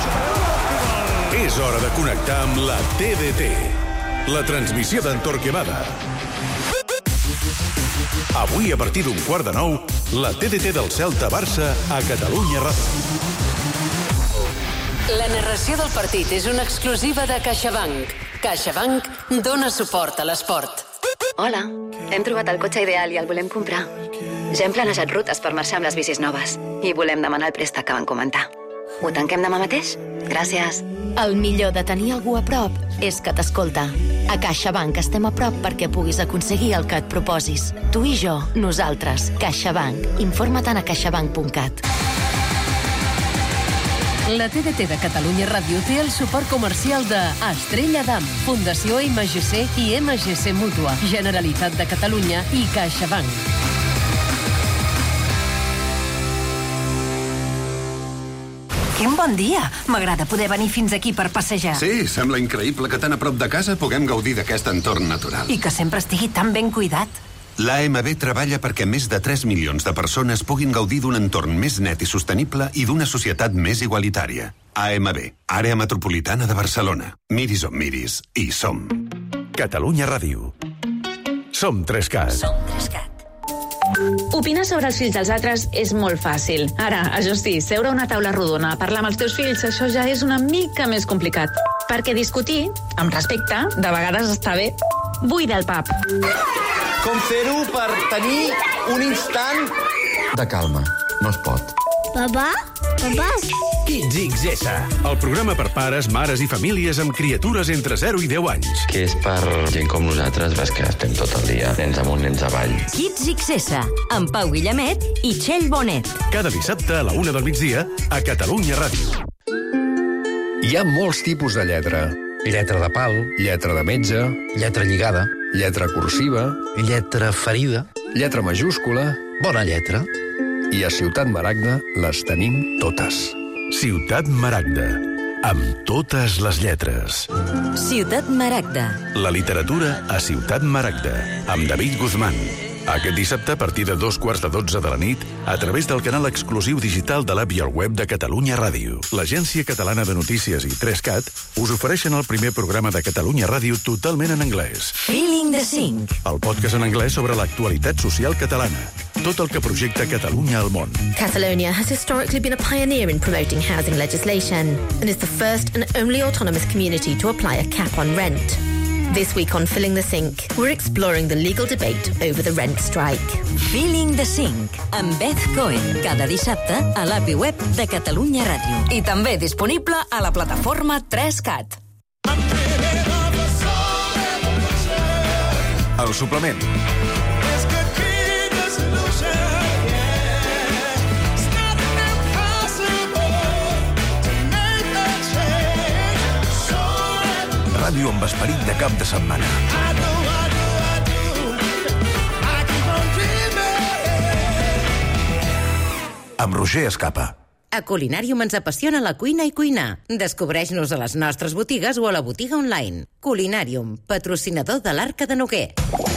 És hora de connectar amb la TDT, la transmissió d'en Torquemada. Avui, a partir d'8:15, la TDT del Celta Barça a Catalunya Ràdio. La narració del partit és una exclusiva de CaixaBank. CaixaBank dona suport a l'esport. Hola, hem trobat el cotxe ideal i el volem comprar. Ja hem planejat rutes per marxar amb les bicis noves i volem demanar el préstec que van comentar. Ho tanquem demà mateix? Gràcies. El millor de tenir algú a prop és que t'escolta. A CaixaBank estem a prop perquè puguis aconseguir el que et proposis. Tu i jo, nosaltres. CaixaBank. Informa't a caixabank.cat. La TDT de Catalunya Ràdio té el suport comercial de Estrella Damm, Fundació MGC i MGC Mútua, Generalitat de Catalunya i CaixaBank. Quin bon dia! M'agrada poder venir fins aquí per passejar. Sí, sembla increïble que tan a prop de casa puguem gaudir d'aquest entorn natural. I que sempre estigui tan ben cuidat. L'AMB treballa perquè més de 3 milions de persones puguin gaudir d'un entorn més net i sostenible i d'una societat més igualitària. AMB, Àrea Metropolitana de Barcelona. Miris on miris, hi som. Catalunya Ràdio. Som 3CAT. Opinar sobre els fills dels altres és molt fàcil. Ara, això sí, seure a una taula rodona a parlar amb els teus fills, això ja és una mica més complicat. Perquè discutir, amb respecte, de vegades està bé. Buida el pap. Com fer-ho per tenir un instant de calma. No es pot. Papà? Papà? Kids XS, el programa per pares, mares i famílies amb criatures entre 0 i 10 anys. Que és per gent com nosaltres, ves que estem tot el dia, nens amunt, nens avall. Kids XS, amb Pau Guillamet i Txell Bonet. Cada dissabte a la 1 del migdia a Catalunya Ràdio. Hi ha molts tipus de lletra. Lletra de pal, lletra de metge, lletra lligada, lletra cursiva, lletra ferida, lletra majúscula, bona lletra. I a Ciutat Maragda les tenim totes. Ciutat Maragda, amb totes les lletres. Ciutat Maragda. La literatura a Ciutat Maragda, amb David Guzmán. Aquest dissabte, a partir de 2:15 de la nit, a través del canal exclusiu digital de l'app i el web de Catalunya Ràdio. L'Agència Catalana de Notícies i 3CAT us ofereixen el primer programa de Catalunya Ràdio totalment en anglès. Feeling the Cinc. El podcast en anglès sobre l'actualitat social catalana. Tot el que projecta Catalunya al món. Catalonia has historically been a pioneer in promoting housing legislation and is the first and only autonomous community to apply a cap on rent. This week on Filling the Sink, we're exploring the legal debate over the rent strike. Feeling the Sink, amb Beth Cohen, cada dissabte a l'app i web de Catalunya Ràdio. I també disponible a la plataforma 3CAT. El suplement. Ràdio amb esperit de cap de setmana. Amb Roger Escapa. A Culinàrium ens apassiona la cuina i cuinar. Descobreix-nos a les nostres botigues o a la botiga online. Culinàrium, patrocinador de l'Arca de Noguer.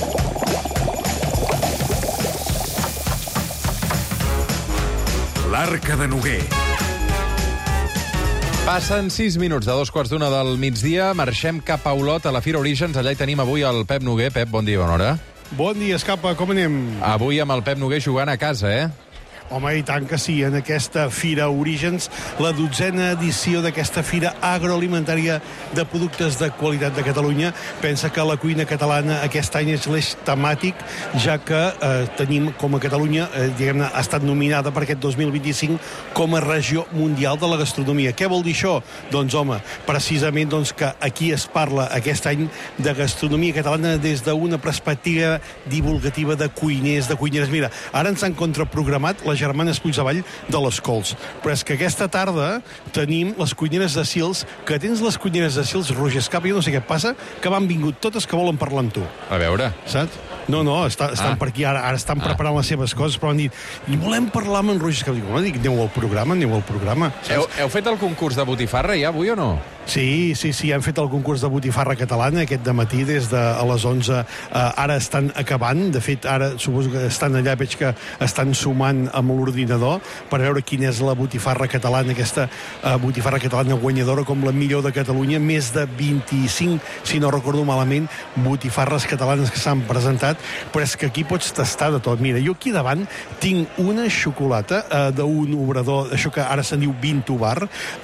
L'Arca de Noguer. Passen 6 minuts de 2:15 del migdia. Marxem cap a Olot, a la Fira Orígens. Allà hi tenim avui el Pep Noguer. Pep, bon dia, bona hora. Bon dia, Escapa, com anem? Avui amb el Pep Noguer jugant a casa, eh? Home, i tant que sí, en aquesta Fira Orígens, la 12a edició d'aquesta Fira Agroalimentària de Productes de Qualitat de Catalunya. Pensa que la cuina catalana aquest any és l'eix temàtic, ja que tenim com a Catalunya, diguem-ne, ha estat nominada per aquest 2025 com a regió mundial de la gastronomia. Què vol dir això? Doncs, home, precisament doncs, que aquí es parla aquest any de gastronomia catalana des d'una perspectiva divulgativa de cuiners, de cuineres. Mira, ara ens han contraprogramat les germanes Puigdevall de les Cols. Però és que aquesta tarda tenim les cuineres de Sils, que tens les cuineres de Sils, Roger Escapa, jo no sé què passa, que van vingut totes que volen parlar amb tu. A veure. Saps? No, estan per aquí, ara estan preparant les seves coses, però han dit, i volem parlar amb en Roger Escapa. Dic, home, aneu al programa. Heu fet el concurs de botifarra ja avui o no? Sí, hem fet el concurs de botifarra catalana aquest dematí des de a les 11. Ara estan acabant, de fet, ara suposo que estan allà, veig que estan sumant amb l'ordinador per veure quina és la botifarra catalana, aquesta botifarra catalana guanyadora com la millor de Catalunya. Més de 25, si no recordo malament, botifarres catalanes que s'han presentat, però és que aquí pots tastar de tot. Mira, jo aquí davant tinc una xocolata d'un obrador, això que ara se'n diu Vinto Bar,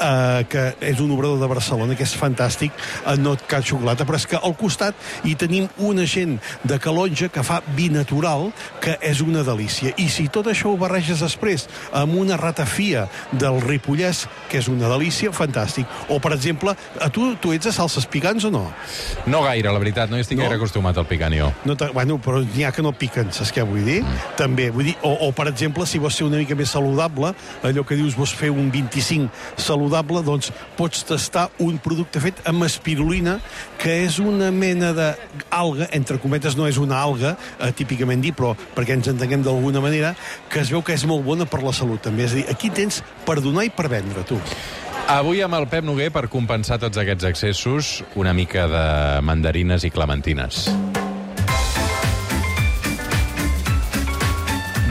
que és un obrador de Barcelona, que és fantàstic, no cal xocolata, però és que al costat hi tenim una gent de Calonja que fa vi natural, que és una delícia. I si tot això ho barreges després amb una ratafia del Ripollès, que és una delícia, fantàstic. O, per exemple, tu ets de salses picants o no? No gaire, la veritat, no hi estic gaire acostumat al picant, jo. No, bueno, però n'hi ha que no piquen, saps què vull dir? També, vull dir, o per exemple, si vols ser una mica més saludable, allò que dius vols fer un 25 saludable, doncs pots tastar un producte fet amb espirulina, que és una mena d'alga, entre cometes no és una alga, típicament dit, però perquè ens entenguem d'alguna manera, que es veu que és molt bona per la salut, també. És a dir, aquí tens per donar i per vendre, tu. Avui amb el Pep Noguer, per compensar tots aquests excessos, una mica de mandarines i clementines.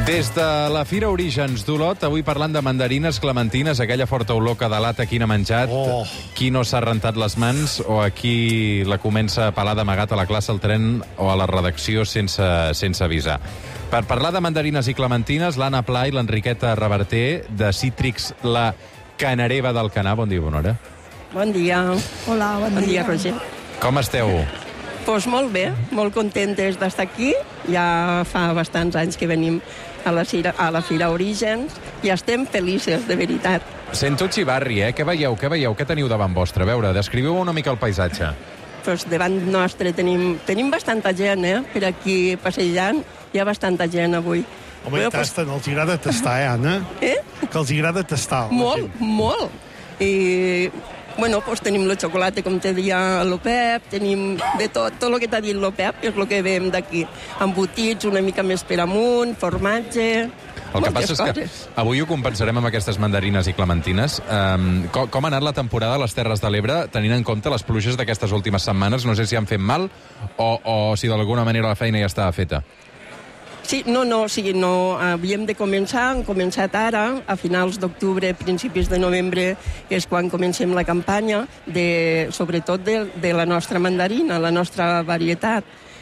Des de la Fira Orígens d'Olot, avui parlant de mandarines, clementines, aquella forta olor que delata qui n'ha menjat, qui no s'ha rentat les mans o a qui la comença a pelar d'amagat a la classe, al tren o a la redacció sense avisar. Per parlar de mandarines i clementines, l'Anna Pla i l'Enriqueta Reverter, de Cítrics, la Canareva d'Alcanar. Bon dia, bona hora. Bon dia. Hola, bon dia, Roger. Com esteu? Doncs molt bé, molt contentes d'estar aquí. Ja fa bastants anys que venim a la Fira Orígens i estem felices, de veritat. Sento xivarri, eh? Què veieu? Què teniu davant vostre? A veure, descriviu una mica el paisatge. Doncs davant nostre tenim bastanta gent, per aquí passejant. Hi ha bastanta gent avui. Home, tasten, els agrada tastar, Anna? Que els agrada tastar. Molt. I, tenim el xocolata, com te deia el Pep, tenim de tot el que t'ha dit el Pep, és el que veiem d'aquí. Embotits, una mica més per amunt, formatge... El que passa és que avui ho compensarem amb aquestes mandarines i clementines. Com ha anat la temporada a les Terres de l'Ebre, tenint en compte les pluges d'aquestes últimes setmanes? No sé si han fet mal o si d'alguna manera la feina ja estava feta. Sí, no havíem de començar, hem començat ara, a finals d'octubre, principis de novembre, és quan comencem la campanya, sobretot de la nostra mandarina, la nostra varietat.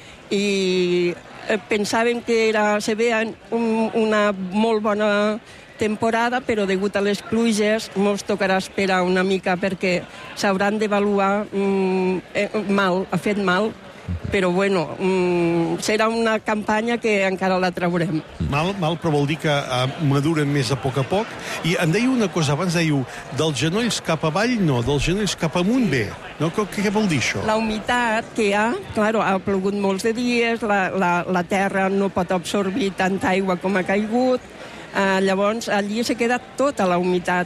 I pensàvem que se veia una molt bona temporada, però degut a les pluges ens tocarà esperar una mica perquè s'hauran d'avaluar ha fet mal, però serà una campanya que encara la traurem. Mal, però vol dir que maduren més a poc. I em deia una cosa abans, dels genolls cap avall no, dels genolls cap amunt bé. No? Què vol dir això? La humitat que hi ha, ha plogut molts de dies, la terra no pot absorbir tanta aigua com ha caigut, llavors allí s'ha quedat tota la humitat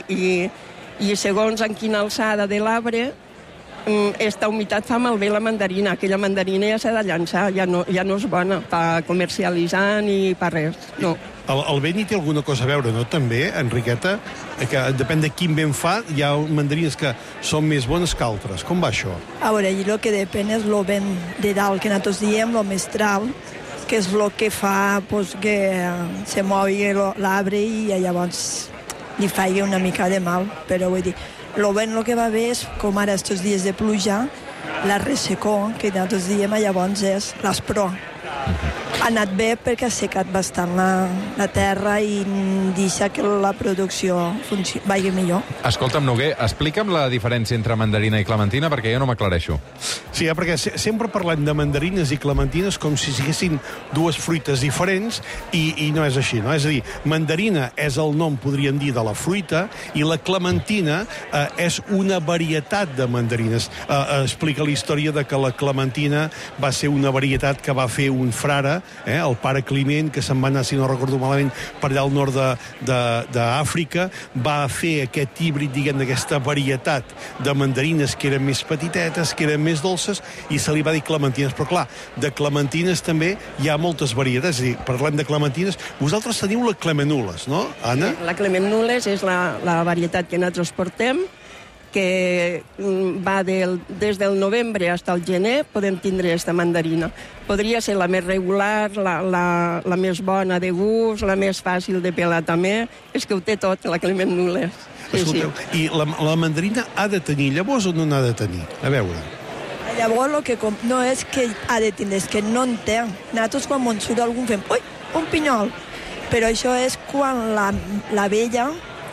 i segons en quina alçada de l'arbre esta humitat fa malbé la mandarina. Aquella mandarina ja s'ha de llançar, ja no és bona per comercialitzar ni per res, no. El vent hi té alguna cosa a veure, no? També, Enriqueta, que depèn de quin vent fa, hi ha mandarines que són més bones que altres. Com va això? A veure, allí el que depèn és el vent de dalt, que nosaltres diem, el mestral, que és el que fa que se mogui l'arbre i llavors li faci una mica de mal, però vull dir, el vent el que va bé és, com ara estos dies de pluja, la ressecó, que nosaltres diem, llavors és l'espró. Ha anat bé perquè ha secat bastant la terra i deixa que la producció vagi millor. Escolta'm, Noguer, explica'm la diferència entre mandarina i clementina, perquè jo no m'aclareixo. Sí, perquè sempre parlem de mandarines i clementines com si siguessin dues fruites diferents i no és així, no? És a dir, mandarina és el nom, podríem dir, de la fruita i la clementina és una varietat de mandarines. Explica la història de que la clementina va ser una varietat que va fer un frare, el pare Climent, que se'n va anar, si no recordo malament, per allà al nord d'Àfrica, va fer aquest híbrid, diguem, d'aquesta varietat de mandarines que eren més petitetes, que eren més dolces, i se li va dir clementines. Però clar, de clementines també hi ha moltes varietats. És a dir, parlem de clementines. Vosaltres teniu la Clemenules, no, Anna? La Clemenules és la varietat que nosaltres portem, que va des del novembre fins al gener, podem tindre aquesta mandarina. Podria ser la més regular, la més bona de gust, la més fàcil de pelar també. És que ho té tot, la Clemenules. Escolteu, i la mandarina ha de tenir llavors o no n'ha de tenir? A veure. Llavors, no és que ha de tenir, és que no en té. Nosaltres, quan ens surt algun, fem, ui, un pinyol. Però això és quan l'abella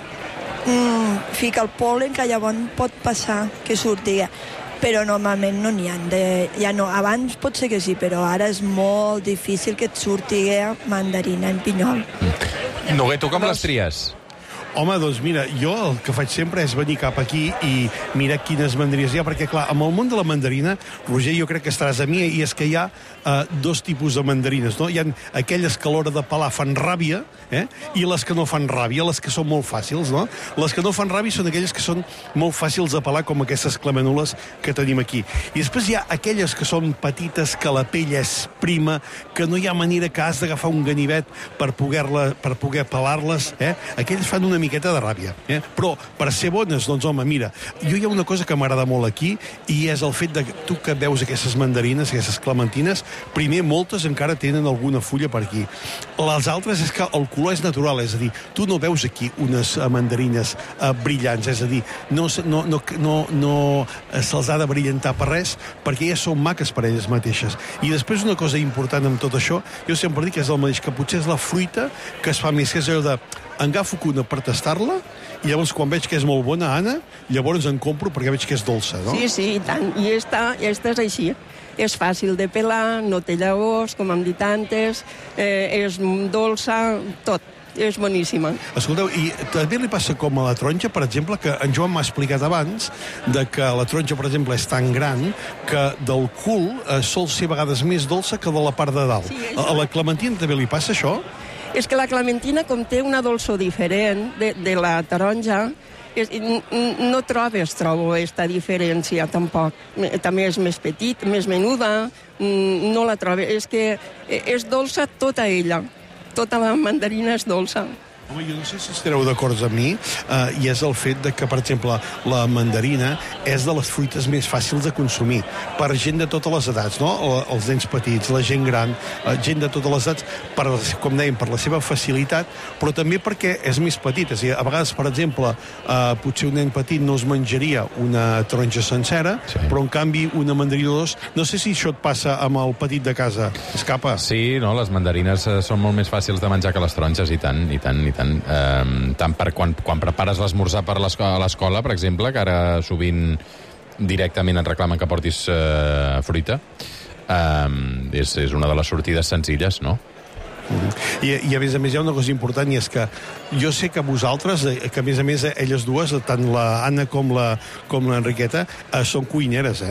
fica el pol·len, que llavors pot passar que surti, però normalment no n'hi ha. Abans pot ser que sí, però ara és molt difícil que et surti mandarina en pinyol. Noguer, tu com les tries? Home, doncs mira, jo el que faig sempre és venir cap aquí i mirar quines mandarines hi ha, perquè clar, amb el món de la mandarina, Roger, jo crec que estaràs a mi, i és que hi ha dos tipus de mandarines, no? Hi ha aquelles que a l'hora de pelar fan ràbia, i les que no fan ràbia, les que són molt fàcils, no? Les que no fan ràbia són aquelles que són molt fàcils de pelar, com aquestes Clemenules que tenim aquí. I després hi ha aquelles que són petites, que la pell és prima, que no hi ha manera que has d'agafar un ganivet per poder pelar-les, Aquelles fan una mica miqueta de ràbia. Però, per ser bones, doncs, home, mira, jo hi ha una cosa que m'agrada molt aquí, i és el fet de que tu que veus aquestes mandarines, aquestes clementines, primer, moltes encara tenen alguna fulla per aquí. Les altres és que el color és natural, és a dir, tu no veus aquí unes mandarines brillants, és a dir, no se'ls ha de brillantar per res, perquè ja són maques per elles mateixes. I després una cosa important amb tot això, jo sempre dic que és el mateix, que potser és la fruita que es fa més, que és allò de agafo una per tastar-la, i llavors quan veig que és molt bona, Anna, llavors en compro perquè veig que és dolça, no? Sí, i tant. I esta és així. És fàcil de pelar, no té llavors, com hem dit antes, és dolça, tot. És boníssima. Escolteu, i també li passa com a la taronja, per exemple, que en Joan m'ha explicat abans, de que la taronja, per exemple, és tan gran que del cul sol ser a vegades més dolça que de la part de dalt. Sí, a la clementina també li passa això? És que la clementina, com té una dolçor diferent de la taronja, no trobo aquesta diferència, tampoc. També és més petit, més menuda, no la trobo. És que és dolça tota ella. Tota la mandarina és dolça. Home, jo no sé si estareu d'acord amb mi, i és el fet de que, per exemple, la mandarina és de les fruites més fàcils de consumir per gent de totes les edats, no? Els nens petits, la gent gran, gent de totes les edats, com dèiem, per la seva facilitat, però també perquè és més petit. És a dir, a vegades, per exemple, potser un nen petit no es menjaria una taronja sencera, però en canvi una mandarina o dos. No sé si això et passa amb el petit de casa. Escapa. Sí, no? Les mandarines són molt més fàcils de menjar que les taronges, i tant. Tant per quan prepares l'esmorzar per a l'escola, per exemple, que ara sovint directament et reclamen que portis fruita, és una de les sortides senzilles, no? I a més hi ha una cosa important, i és que jo sé que vosaltres, que a més elles dues, tant la Anna com l'Enriqueta, són cuineres,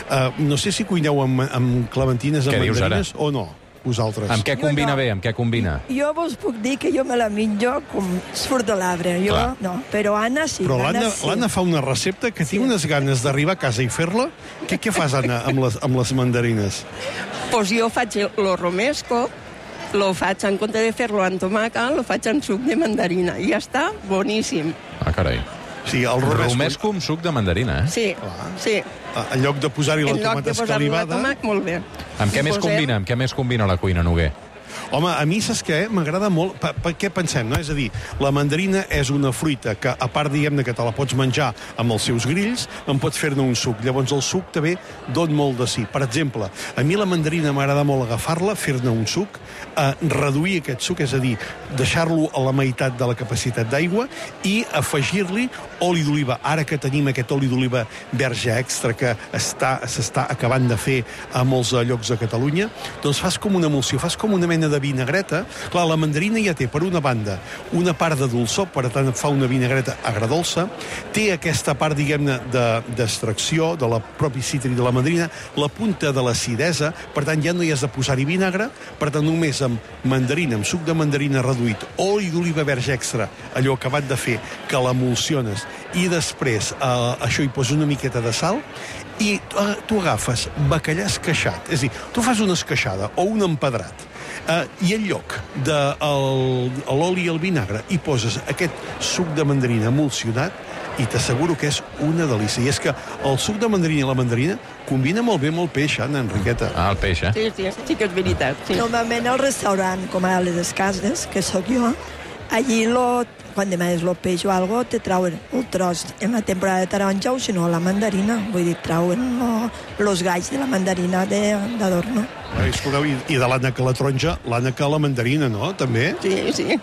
no sé si cuineu amb clementines, amb mandarines o no, vosaltres. Amb què combina bé? Amb què combina? Jo vos puc dir que jo me la menjo com surt de l'arbre. Jo no, però Anna sí. Però l'Anna fa una recepta que tinc unes ganes d'arribar a casa i fer-la. Què fas, Anna, amb les mandarines? Pues jo faig lo romesco, lo faig en compte de fer-lo en tomaca, lo faig en suc de mandarina. I ja està, boníssim. Ah, carai. Sí, el romesco amb suc de mandarina, Sí, sí. En lloc de posar-hi la tomata escalivada... Molt bé. Amb què més combina la cuina, Noguer? Home, a mi, saps què? M'agrada molt... Per què pensem, no? És a dir, la mandarina és una fruita que, a part, diguem-ne, que te la pots menjar amb els seus grills, en pots fer-ne un suc. Llavors, el suc també dona molt de sí. Per exemple, a mi la mandarina m'agrada molt agafar-la, fer-ne un suc, reduir aquest suc, és a dir, deixar-lo a la meitat de la capacitat d'aigua i afegir-li oli d'oliva. Ara que tenim aquest oli d'oliva verge extra que s'està acabant de fer a molts llocs de Catalunya, doncs fas com una emulsió, fas com una mena de vinagreta. Clar, la mandarina ja té, per una banda, una part de dolçor, per tant fa una vinagreta agradolça, té aquesta part, diguem-ne, d'extracció de la propi cítric de la mandarina, la punta de l'acidesa, per tant ja no hi has de posar-hi vinagre, per tant només amb mandarina, amb suc de mandarina reduït, oli d'oliva verge extra, allò acabat de fer, que l'emulsiones, i després això hi poses una miqueta de sal, i tu agafes bacallà esqueixat, és a dir, tu fas una esqueixada o un empedrat, i en lloc de l'oli i el vinagre hi poses aquest suc de mandarina emulsionat, i t'asseguro que és una delícia. I és que el suc de mandarina i la mandarina combina molt bé amb el peix, Anna, Enriqueta. Ah, el peix, Sí que és veritat. Sí. Normalment al restaurant, com a les cases, que sóc jo, allí quan demanes el peix o algo, te trauen el tros en la temporada de taronja o si no la mandarina. Vull dir, trauen los galls de la mandarina d'adorno. Escolteu, i de l'Anna que la taronja, l'Anna que la mandarina, no? També? Sí.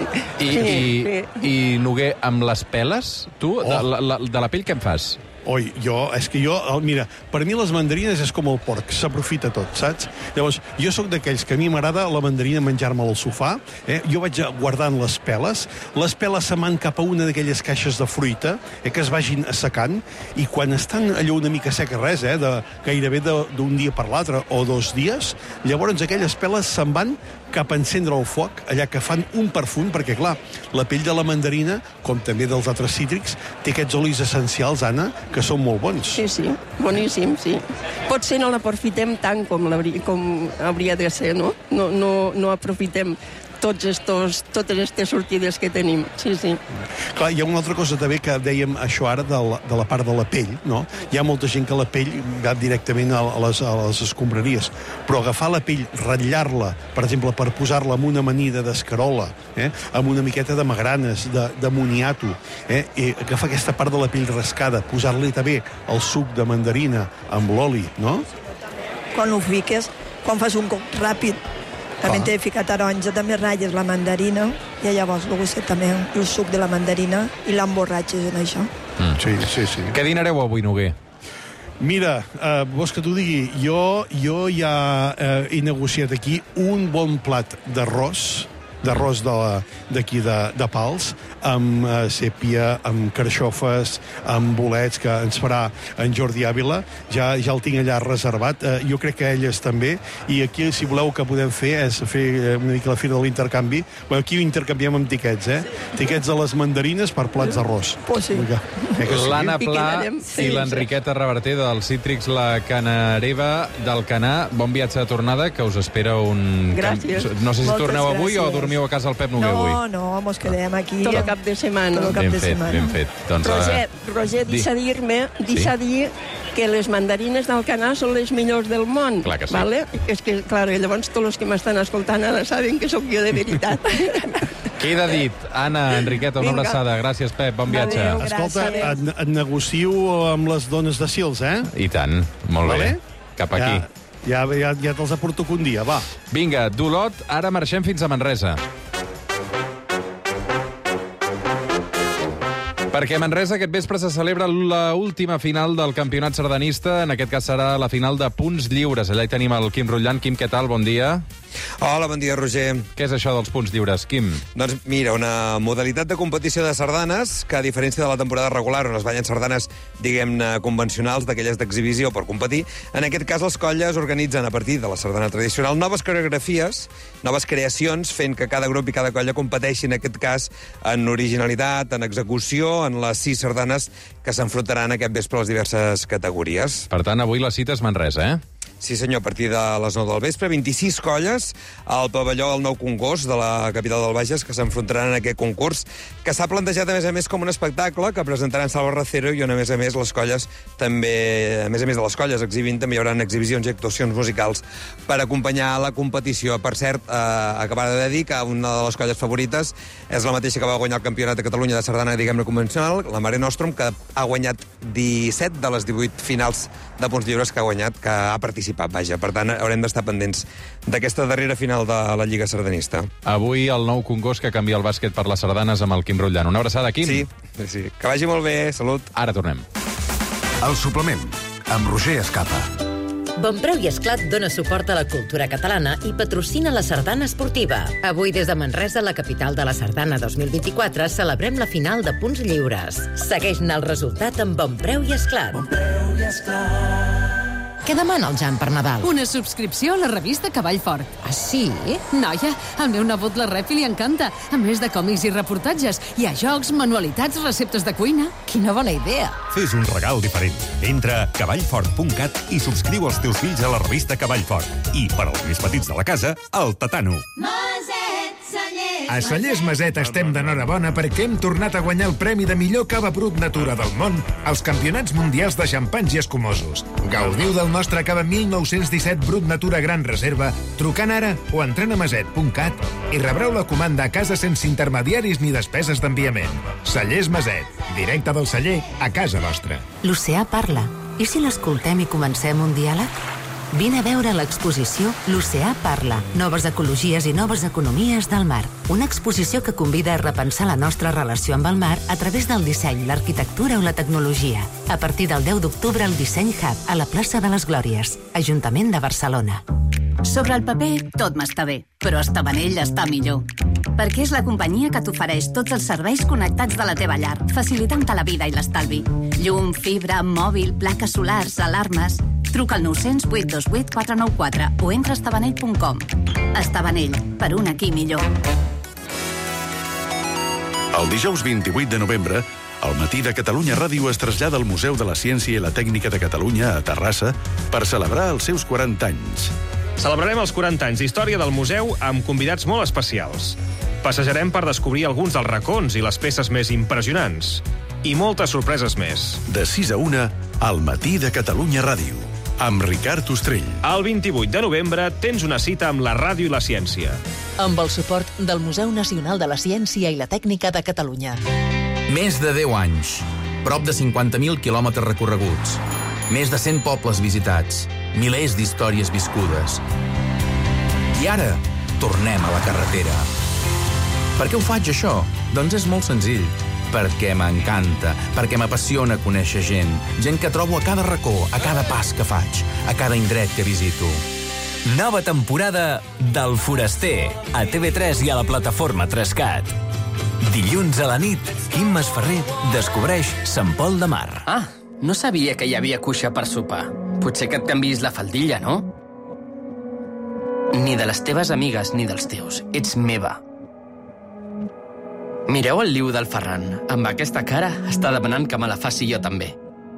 I Noguer, amb les peles, tu, de la pell què en fas? Oi, mira, per mi les mandarines és com el porc, s'aprofita tot, saps? Llavors, jo sóc d'aquells que a mi m'agrada la mandarina menjar-me al sofà, jo vaig guardant les peles se'n van cap a una d'aquelles caixes de fruita, que es vagin assecant, i quan estan allò una mica seca, res, gairebé d'un dia per l'altre, o 2 dies, llavors aquelles peles se'n van cap a encendre el foc, allà que fan un perfum, perquè, clar, la pell de la mandarina, com també dels altres cítrics, té aquests olis essencials, Anna, que són molt bons. Sí, boníssim, sí. Potser no l'aprofitem tant com hauria de ser, no? No aprofitem totes aquestes sortides que tenim. Sí. Clar, hi ha una altra cosa també que dèiem això ara de la part de la pell, no? Hi ha molta gent que la pell va directament a les escombraries, però agafar la pell, ratllar-la, per exemple, per posar-la amb una amanida d'escarola, amb una miqueta de magranes, de moniato, i agafar aquesta part de la pell rascada, posar-li també el suc de mandarina amb l'oli, no? Quan ho fiques, quan fas un coc ràpid, també t'he ficat taronja, també ratlles la mandarina i llavors el gosset també el suc de la mandarina i l'emborratxes en això. Sí. Què dinareu avui, Noguer? Mira, vols que t'ho digui? Jo ja he negociat aquí un bon plat d'arròs d'aquí de Pals, amb sèpia, amb carxofes, amb bolets, que ens farà en Jordi Ávila. Ja el tinc allà reservat. Jo crec que elles també. I aquí, si voleu, que podem fer és fer una mica la fira de l'intercanvi. Bueno, aquí ho intercanviem amb tiquets, tiquets de les mandarines per plats d'arròs. Pues sí. L'Anna Pla i l'Enriqueta Reverter del Cítrics La Canareva d'Alcanar. Bon viatge de tornada, que us espera un... Gràcies. No sé si torneu avui o dormiu a casa al Pep Noguer avui. No, mos quedem aquí. Tot el cap de setmana. Ben fet. Doncs, Roger, deixa dir que les mandarines d'Alcanar són les millors del món. Clar que sí. Vale? És que, clar, llavors tots els que m'estan escoltant ara saben que sóc jo de veritat. Queda dit. Anna, Enriqueta, una abraçada. Gràcies, Pep. Bon viatge. Adéu, escolta, et negocio amb les dones de Sils, I tant. Molt bé. Cap aquí. Ja te'ls aporto un dia, va. Vinga, d'Olot, ara marxem fins a Manresa. Perquè a Manresa aquest vespre se celebra l'última final del campionat sardanista. En aquest cas serà la final de punts lliures. Allà hi tenim el Quim Rotllan. Quim, què tal? Bon dia. Hola, bon dia, Roger. Què és això dels punts lliures, Quim? Doncs mira, una modalitat de competició de sardanes que, a diferència de la temporada regular, on es ballen sardanes, diguem-ne, convencionals, d'aquelles d'exhibició per competir, en aquest cas les colles organitzen, a partir de la sardana tradicional, noves coreografies, noves creacions, fent que cada grup i cada colla competeixi, en aquest cas, en originalitat, en execució, en les 6 sardanes que s'enfrontaran aquest vespre a les diverses categories. Per tant, avui la cita és Manresa, Sí, senyor, a partir de les 9 del vespre, 26 colles al pavelló del Nou Congost de la capital del Bages que s'enfrontaran en aquest concurs, que s'ha plantejat, a més, com un espectacle que presentaran Salva Racero i on, a més, les colles també, a més de les colles exhibint, també hi haurà exhibicions i actuacions musicals per acompanyar la competició. Per cert, acabada de dir que una de les colles favorites és la mateixa que va guanyar el Campionat de Catalunya de sardana, diguem-ne, convencional, la Mare Nostrum, que ha guanyat 17 de les 18 finals de punts lliures que ha guanyat, que ha participat. Per tant, haurem d'estar pendents d'aquesta darrera final de la Lliga Sardanista. Avui el Nou Congost que canvia el bàsquet per les sardanes amb el Quim Rotllan. Una abraçada, Quim. Sí. Que vagi molt bé. Salut. Ara tornem. El suplement, amb Roger Escapa. Bonpreu i Esclat dona suport a la cultura catalana i patrocina la sardana esportiva. Avui, des de Manresa, la capital de la sardana 2024, celebrem la final de punts lliures. Segueix-ne el resultat amb Bonpreu i Esclat. Bonpreu i Esclat. Què demana el Jan per Nadal? Una subscripció a la revista Cavall Fort. Ah, sí? Noia, al meu nebot la rep i li encanta. A més de còmics i reportatges, hi ha jocs, manualitats, receptes de cuina. Quina bona idea. Fes un regal diferent. Entra a cavallfort.cat i subscriu els teus fills a la revista Cavall Fort. I, per als més petits de la casa, el Tatano. A Cellers Maset estem d'enhorabona perquè hem tornat a guanyar el premi de millor cava brut natura del món als Campionats Mundials de Xampanys i Escumosos. Gaudiu del nostre cava 1917 brut natura gran reserva trucant ara o entrant a maset.cat i rebreu la comanda a casa sense intermediaris ni despeses d'enviament. Cellers Maset, directe del celler a casa vostra. L'oceà parla. I si l'escoltem i comencem un diàleg? Vine a veure l'exposició L'Oceà parla, noves ecologies i noves economies del mar. Una exposició que convida a repensar la nostra relació amb el mar a través del disseny, l'arquitectura o la tecnologia. A partir del 10 d'octubre al Disseny Hub, a la plaça de les Glòries, Ajuntament de Barcelona. Sobre el paper, tot m'està bé, però Estabanell està millor. Perquè és la companyia que t'ofereix tots els serveis connectats de la teva llar, facilitant-te la vida i l'estalvi. Llum, fibra, mòbil, plaques solars, alarmes... Truca al 900 828 494 o entra a estabanell.com. Estabanell, per un aquí millor. El dijous 28 de novembre, al matí de Catalunya Ràdio es trasllada al Museu de la Ciència i la Tècnica de Catalunya a Terrassa per celebrar els seus 40 anys. Celebrarem els 40 anys d'història del museu amb convidats molt especials. Passejarem per descobrir alguns dels racons i les peces més impressionants. I moltes sorpreses més. De 6 a 1, al matí de Catalunya Ràdio, amb Ricard Ostrell. El 28 de novembre tens una cita amb la ràdio i la ciència. Amb el suport del Museu Nacional de la Ciència i la Tècnica de Catalunya. Més de 10 anys, prop de 50.000 quilòmetres recorreguts, més de 100 pobles visitats, milers d'històries viscudes. I ara, tornem a la carretera. Per què ho faig, això? Doncs és molt senzill. Perquè m'encanta, perquè m'apassiona conèixer gent que trobo a cada racó, a cada pas que faig, a cada indret que visito. Nova temporada del Foraster, a TV3 i a la plataforma 3CAT. Dilluns a la nit, Quim Masferrer descobreix Sant Pol de Mar. Ah, no sabia que hi havia cuixa per sopar. Potser que et canviïs la faldilla, no? Ni de les teves amigues ni dels teus. Ets meva. Mireu el liu del Ferran. Amb aquesta cara està demanant que me la faci jo també.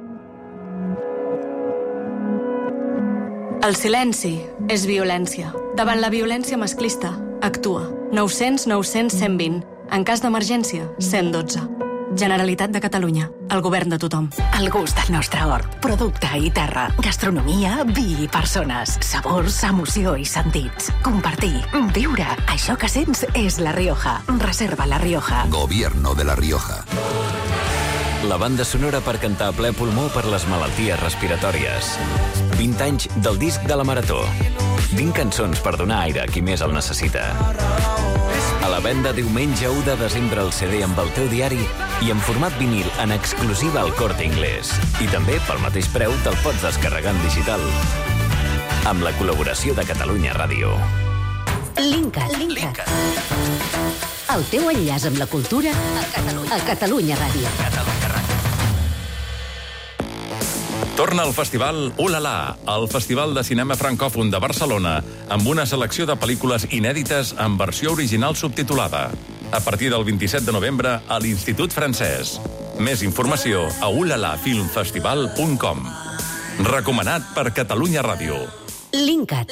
El silenci és violència. Davant la violència masclista, actua. 900 900 120. En cas d'emergència, 112. Generalitat de Catalunya. El govern de tothom. El gust del nostre hort. Producte i terra. Gastronomia, vi i persones. Sabors, emoció i sentits. Compartir. Viure. Això que sents és La Rioja. Reserva La Rioja. Gobierno de La Rioja. La banda sonora per cantar a ple pulmó per les malalties respiratòries. 20 anys del disc de la Marató. 20 cançons per donar aire a qui més el necessita. A la venda diumenge 1 de desembre el CD amb el teu diari i en format vinil en exclusiva al Corte Inglés. I també pel mateix preu te'l pots descarregar en digital. Amb la col·laboració de Catalunya Ràdio. Linkat. El teu enllaç amb la cultura a Catalunya Ràdio. Torna al festival Ulala, el Festival de Cinema Francòfon de Barcelona, amb una selecció de pel·lícules inèdites en versió original subtitulada. A partir del 27 de novembre a l'Institut Francès. Més informació a ulalafilmfestival.com. Recomanat per Catalunya Ràdio. Linkat.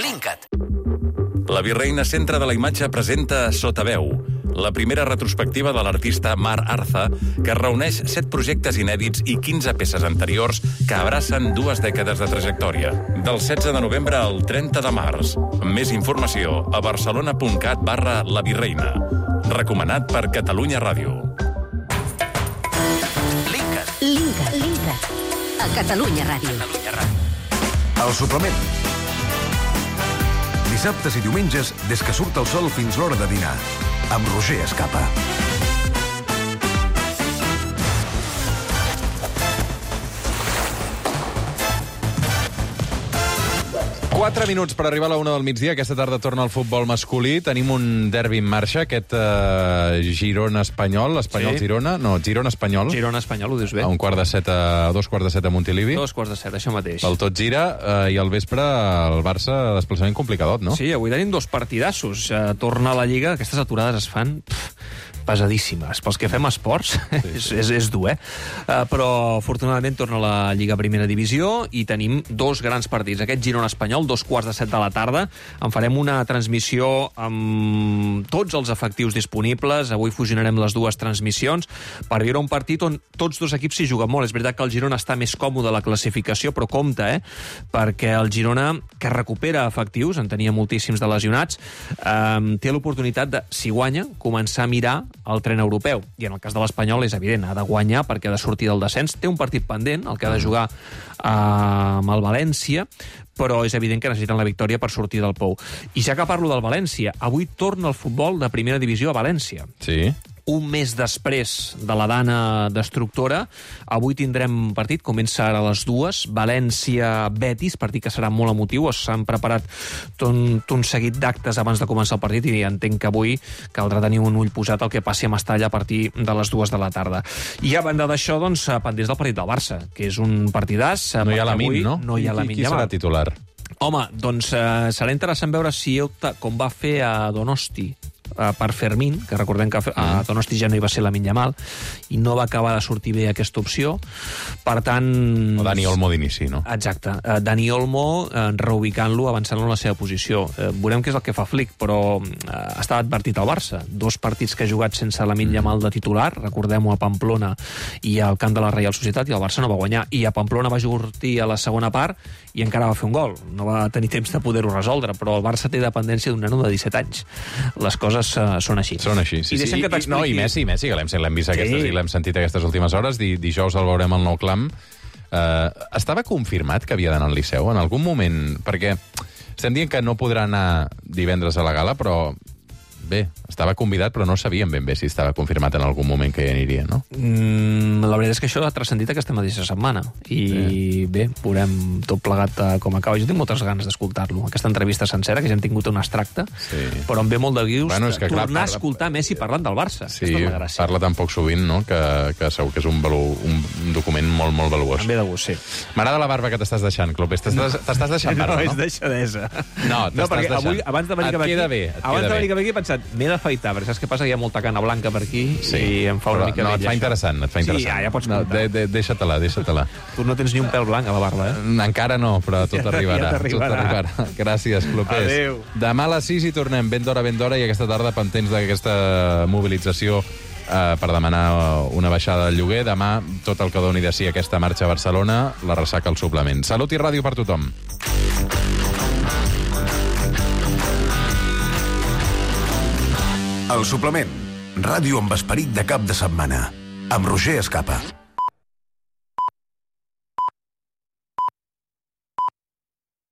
La Virreina Centre de la Imatge presenta Sotaveu, la primera retrospectiva de l'artista Mar Arza, que reuneix 7 projectes inèdits i 15 peces anteriors que abracen 2 dècades de trajectòria. Del 16 de novembre al 30 de març. Més informació a barcelona.cat/La Virreina. Recomanat per Catalunya Ràdio. Linkat. A Catalunya Ràdio. El suplement. Dissabtes i diumenges, des que surt el sol fins l'hora de dinar. Amb Roger Escapa. 4 minuts per arribar a la 1 del migdia. Aquesta tarda torna el futbol masculí. Tenim un derbi en marxa, aquest Girona-Espanyol. Espanyol-Girona? No, Girona-Espanyol. Girona-Espanyol, ho dius bé. A 2:15 a Montilivi. 2:15, això mateix. Pel tot gira, i al vespre el Barça desplaçament complicadot, no? Sí, avui tenim 2 partidassos. Torna a la Lliga. Aquestes aturades es fan pesadíssimes. Pels que fem esports, sí. és dur, però afortunadament torna a la Lliga Primera Divisió i tenim 2 grans partits. Aquest Girona-Espanyol, 2:15 de la tarda. En farem una transmissió amb tots els efectius disponibles. Avui fusionarem les 2 transmissions per viure un partit on tots 2 equips s'hi juguen molt. És veritat que el Girona està més còmode a la classificació, però compte, perquè el Girona, que recupera efectius, en tenia moltíssims de lesionats, té l'oportunitat de, si guanya, començar a mirar el tren europeu. I en el cas de l'Espanyol és evident, ha de guanyar perquè ha de sortir del descens. Té un partit pendent, el que ha de jugar amb el València, però és evident que necessiten la victòria per sortir del pou. I ja que parlo del València, avui torna el futbol de primera divisió a València. Sí. Un mes després de la dana destructora, avui tindrem partit, comença ara a les 2, València-Betis, partit que serà molt emotiu. S'han preparat tot un seguit d'actes abans de començar el partit i entenc que avui caldrà tenir un ull posat al que passi a Mestalla a partir de les 2 de la tarda. I a banda d'això, doncs, pendents del partit del Barça, que és un partidàs. No hi ha Lamine, no? No hi ha Lamine. Qui serà titular? Home, doncs serà interessant veure si opta, com va fer a Donosti, per Fermín, que recordem que a Donosti ja no hi va ser Lamine Yamal, i no va acabar de sortir bé aquesta opció. Per tant... O Dani Olmo d'inici, no? Exacte. Dani Olmo, reubicant-lo, avançant-lo en la seva posició. Veurem què és el que fa Flick, però estava advertit al Barça. 2 partits que ha jugat sense Lamine Yamal de titular, recordem-ho, a Pamplona i al camp de la Reial Societat, i el Barça no va guanyar. I a Pamplona va sortir a la segona part i encara va fer un gol. No va tenir temps de poder-ho resoldre, però el Barça té dependència d'un nano de 17 anys. Les coses són així. Són així, sí. I deixa'm que t'expliqui... I Messi, que l'hem vist aquestes i l'hem sentit aquestes últimes hores. Dijous el veurem al Nou Clam. Estava confirmat que havia d'anar al Liceu en algun moment? Perquè estem dient que no podrà anar divendres a la gala, però... Bé, estava convidat, però no sabíem ben bé si estava confirmat en algun moment que hi aniria, no? La veritat és que això ha transcendit aquesta mateixa setmana. I bé, veurem tot plegat com acaba. Jo tinc moltes ganes d'escoltar-lo. Aquesta entrevista sencera, que ja hem tingut un extracte, però em ve molt de gust tornar a escoltar Messi parlant del Barça. Sí, parla tan poc sovint, no?, que segur que és un document molt, molt valuós. Em ve de gust, sí. M'agrada la barba que t'estàs deixant, Clopés. T'estàs deixant barba, no? No, és deixadesa. No, t'estàs deixant. Abans de venir cap aquí he pensat, m'he d'afaitar, perquè saps què passa? Hi ha molta cana blanca per aquí i em fa una mica vella. No, et fa interessant, Sí, ja pots comptar. Deixa-te-la. Tu no tens ni un pèl blanc a la barba, eh? Encara no, però tot arribarà. Tot arribarà. Gràcies, Clopés. Adéu. Demà a les 6 hi tornem, ben d'hora, i aquesta tarda pendents d'aquesta mobilització per demanar una baixada del lloguer. Demà, tot el que doni de si aquesta marxa a Barcelona, la ressaca al suplement. Salut i ràdio per tothom. El suplement. Ràdio amb esperit de cap de setmana. Amb Roger Escapa.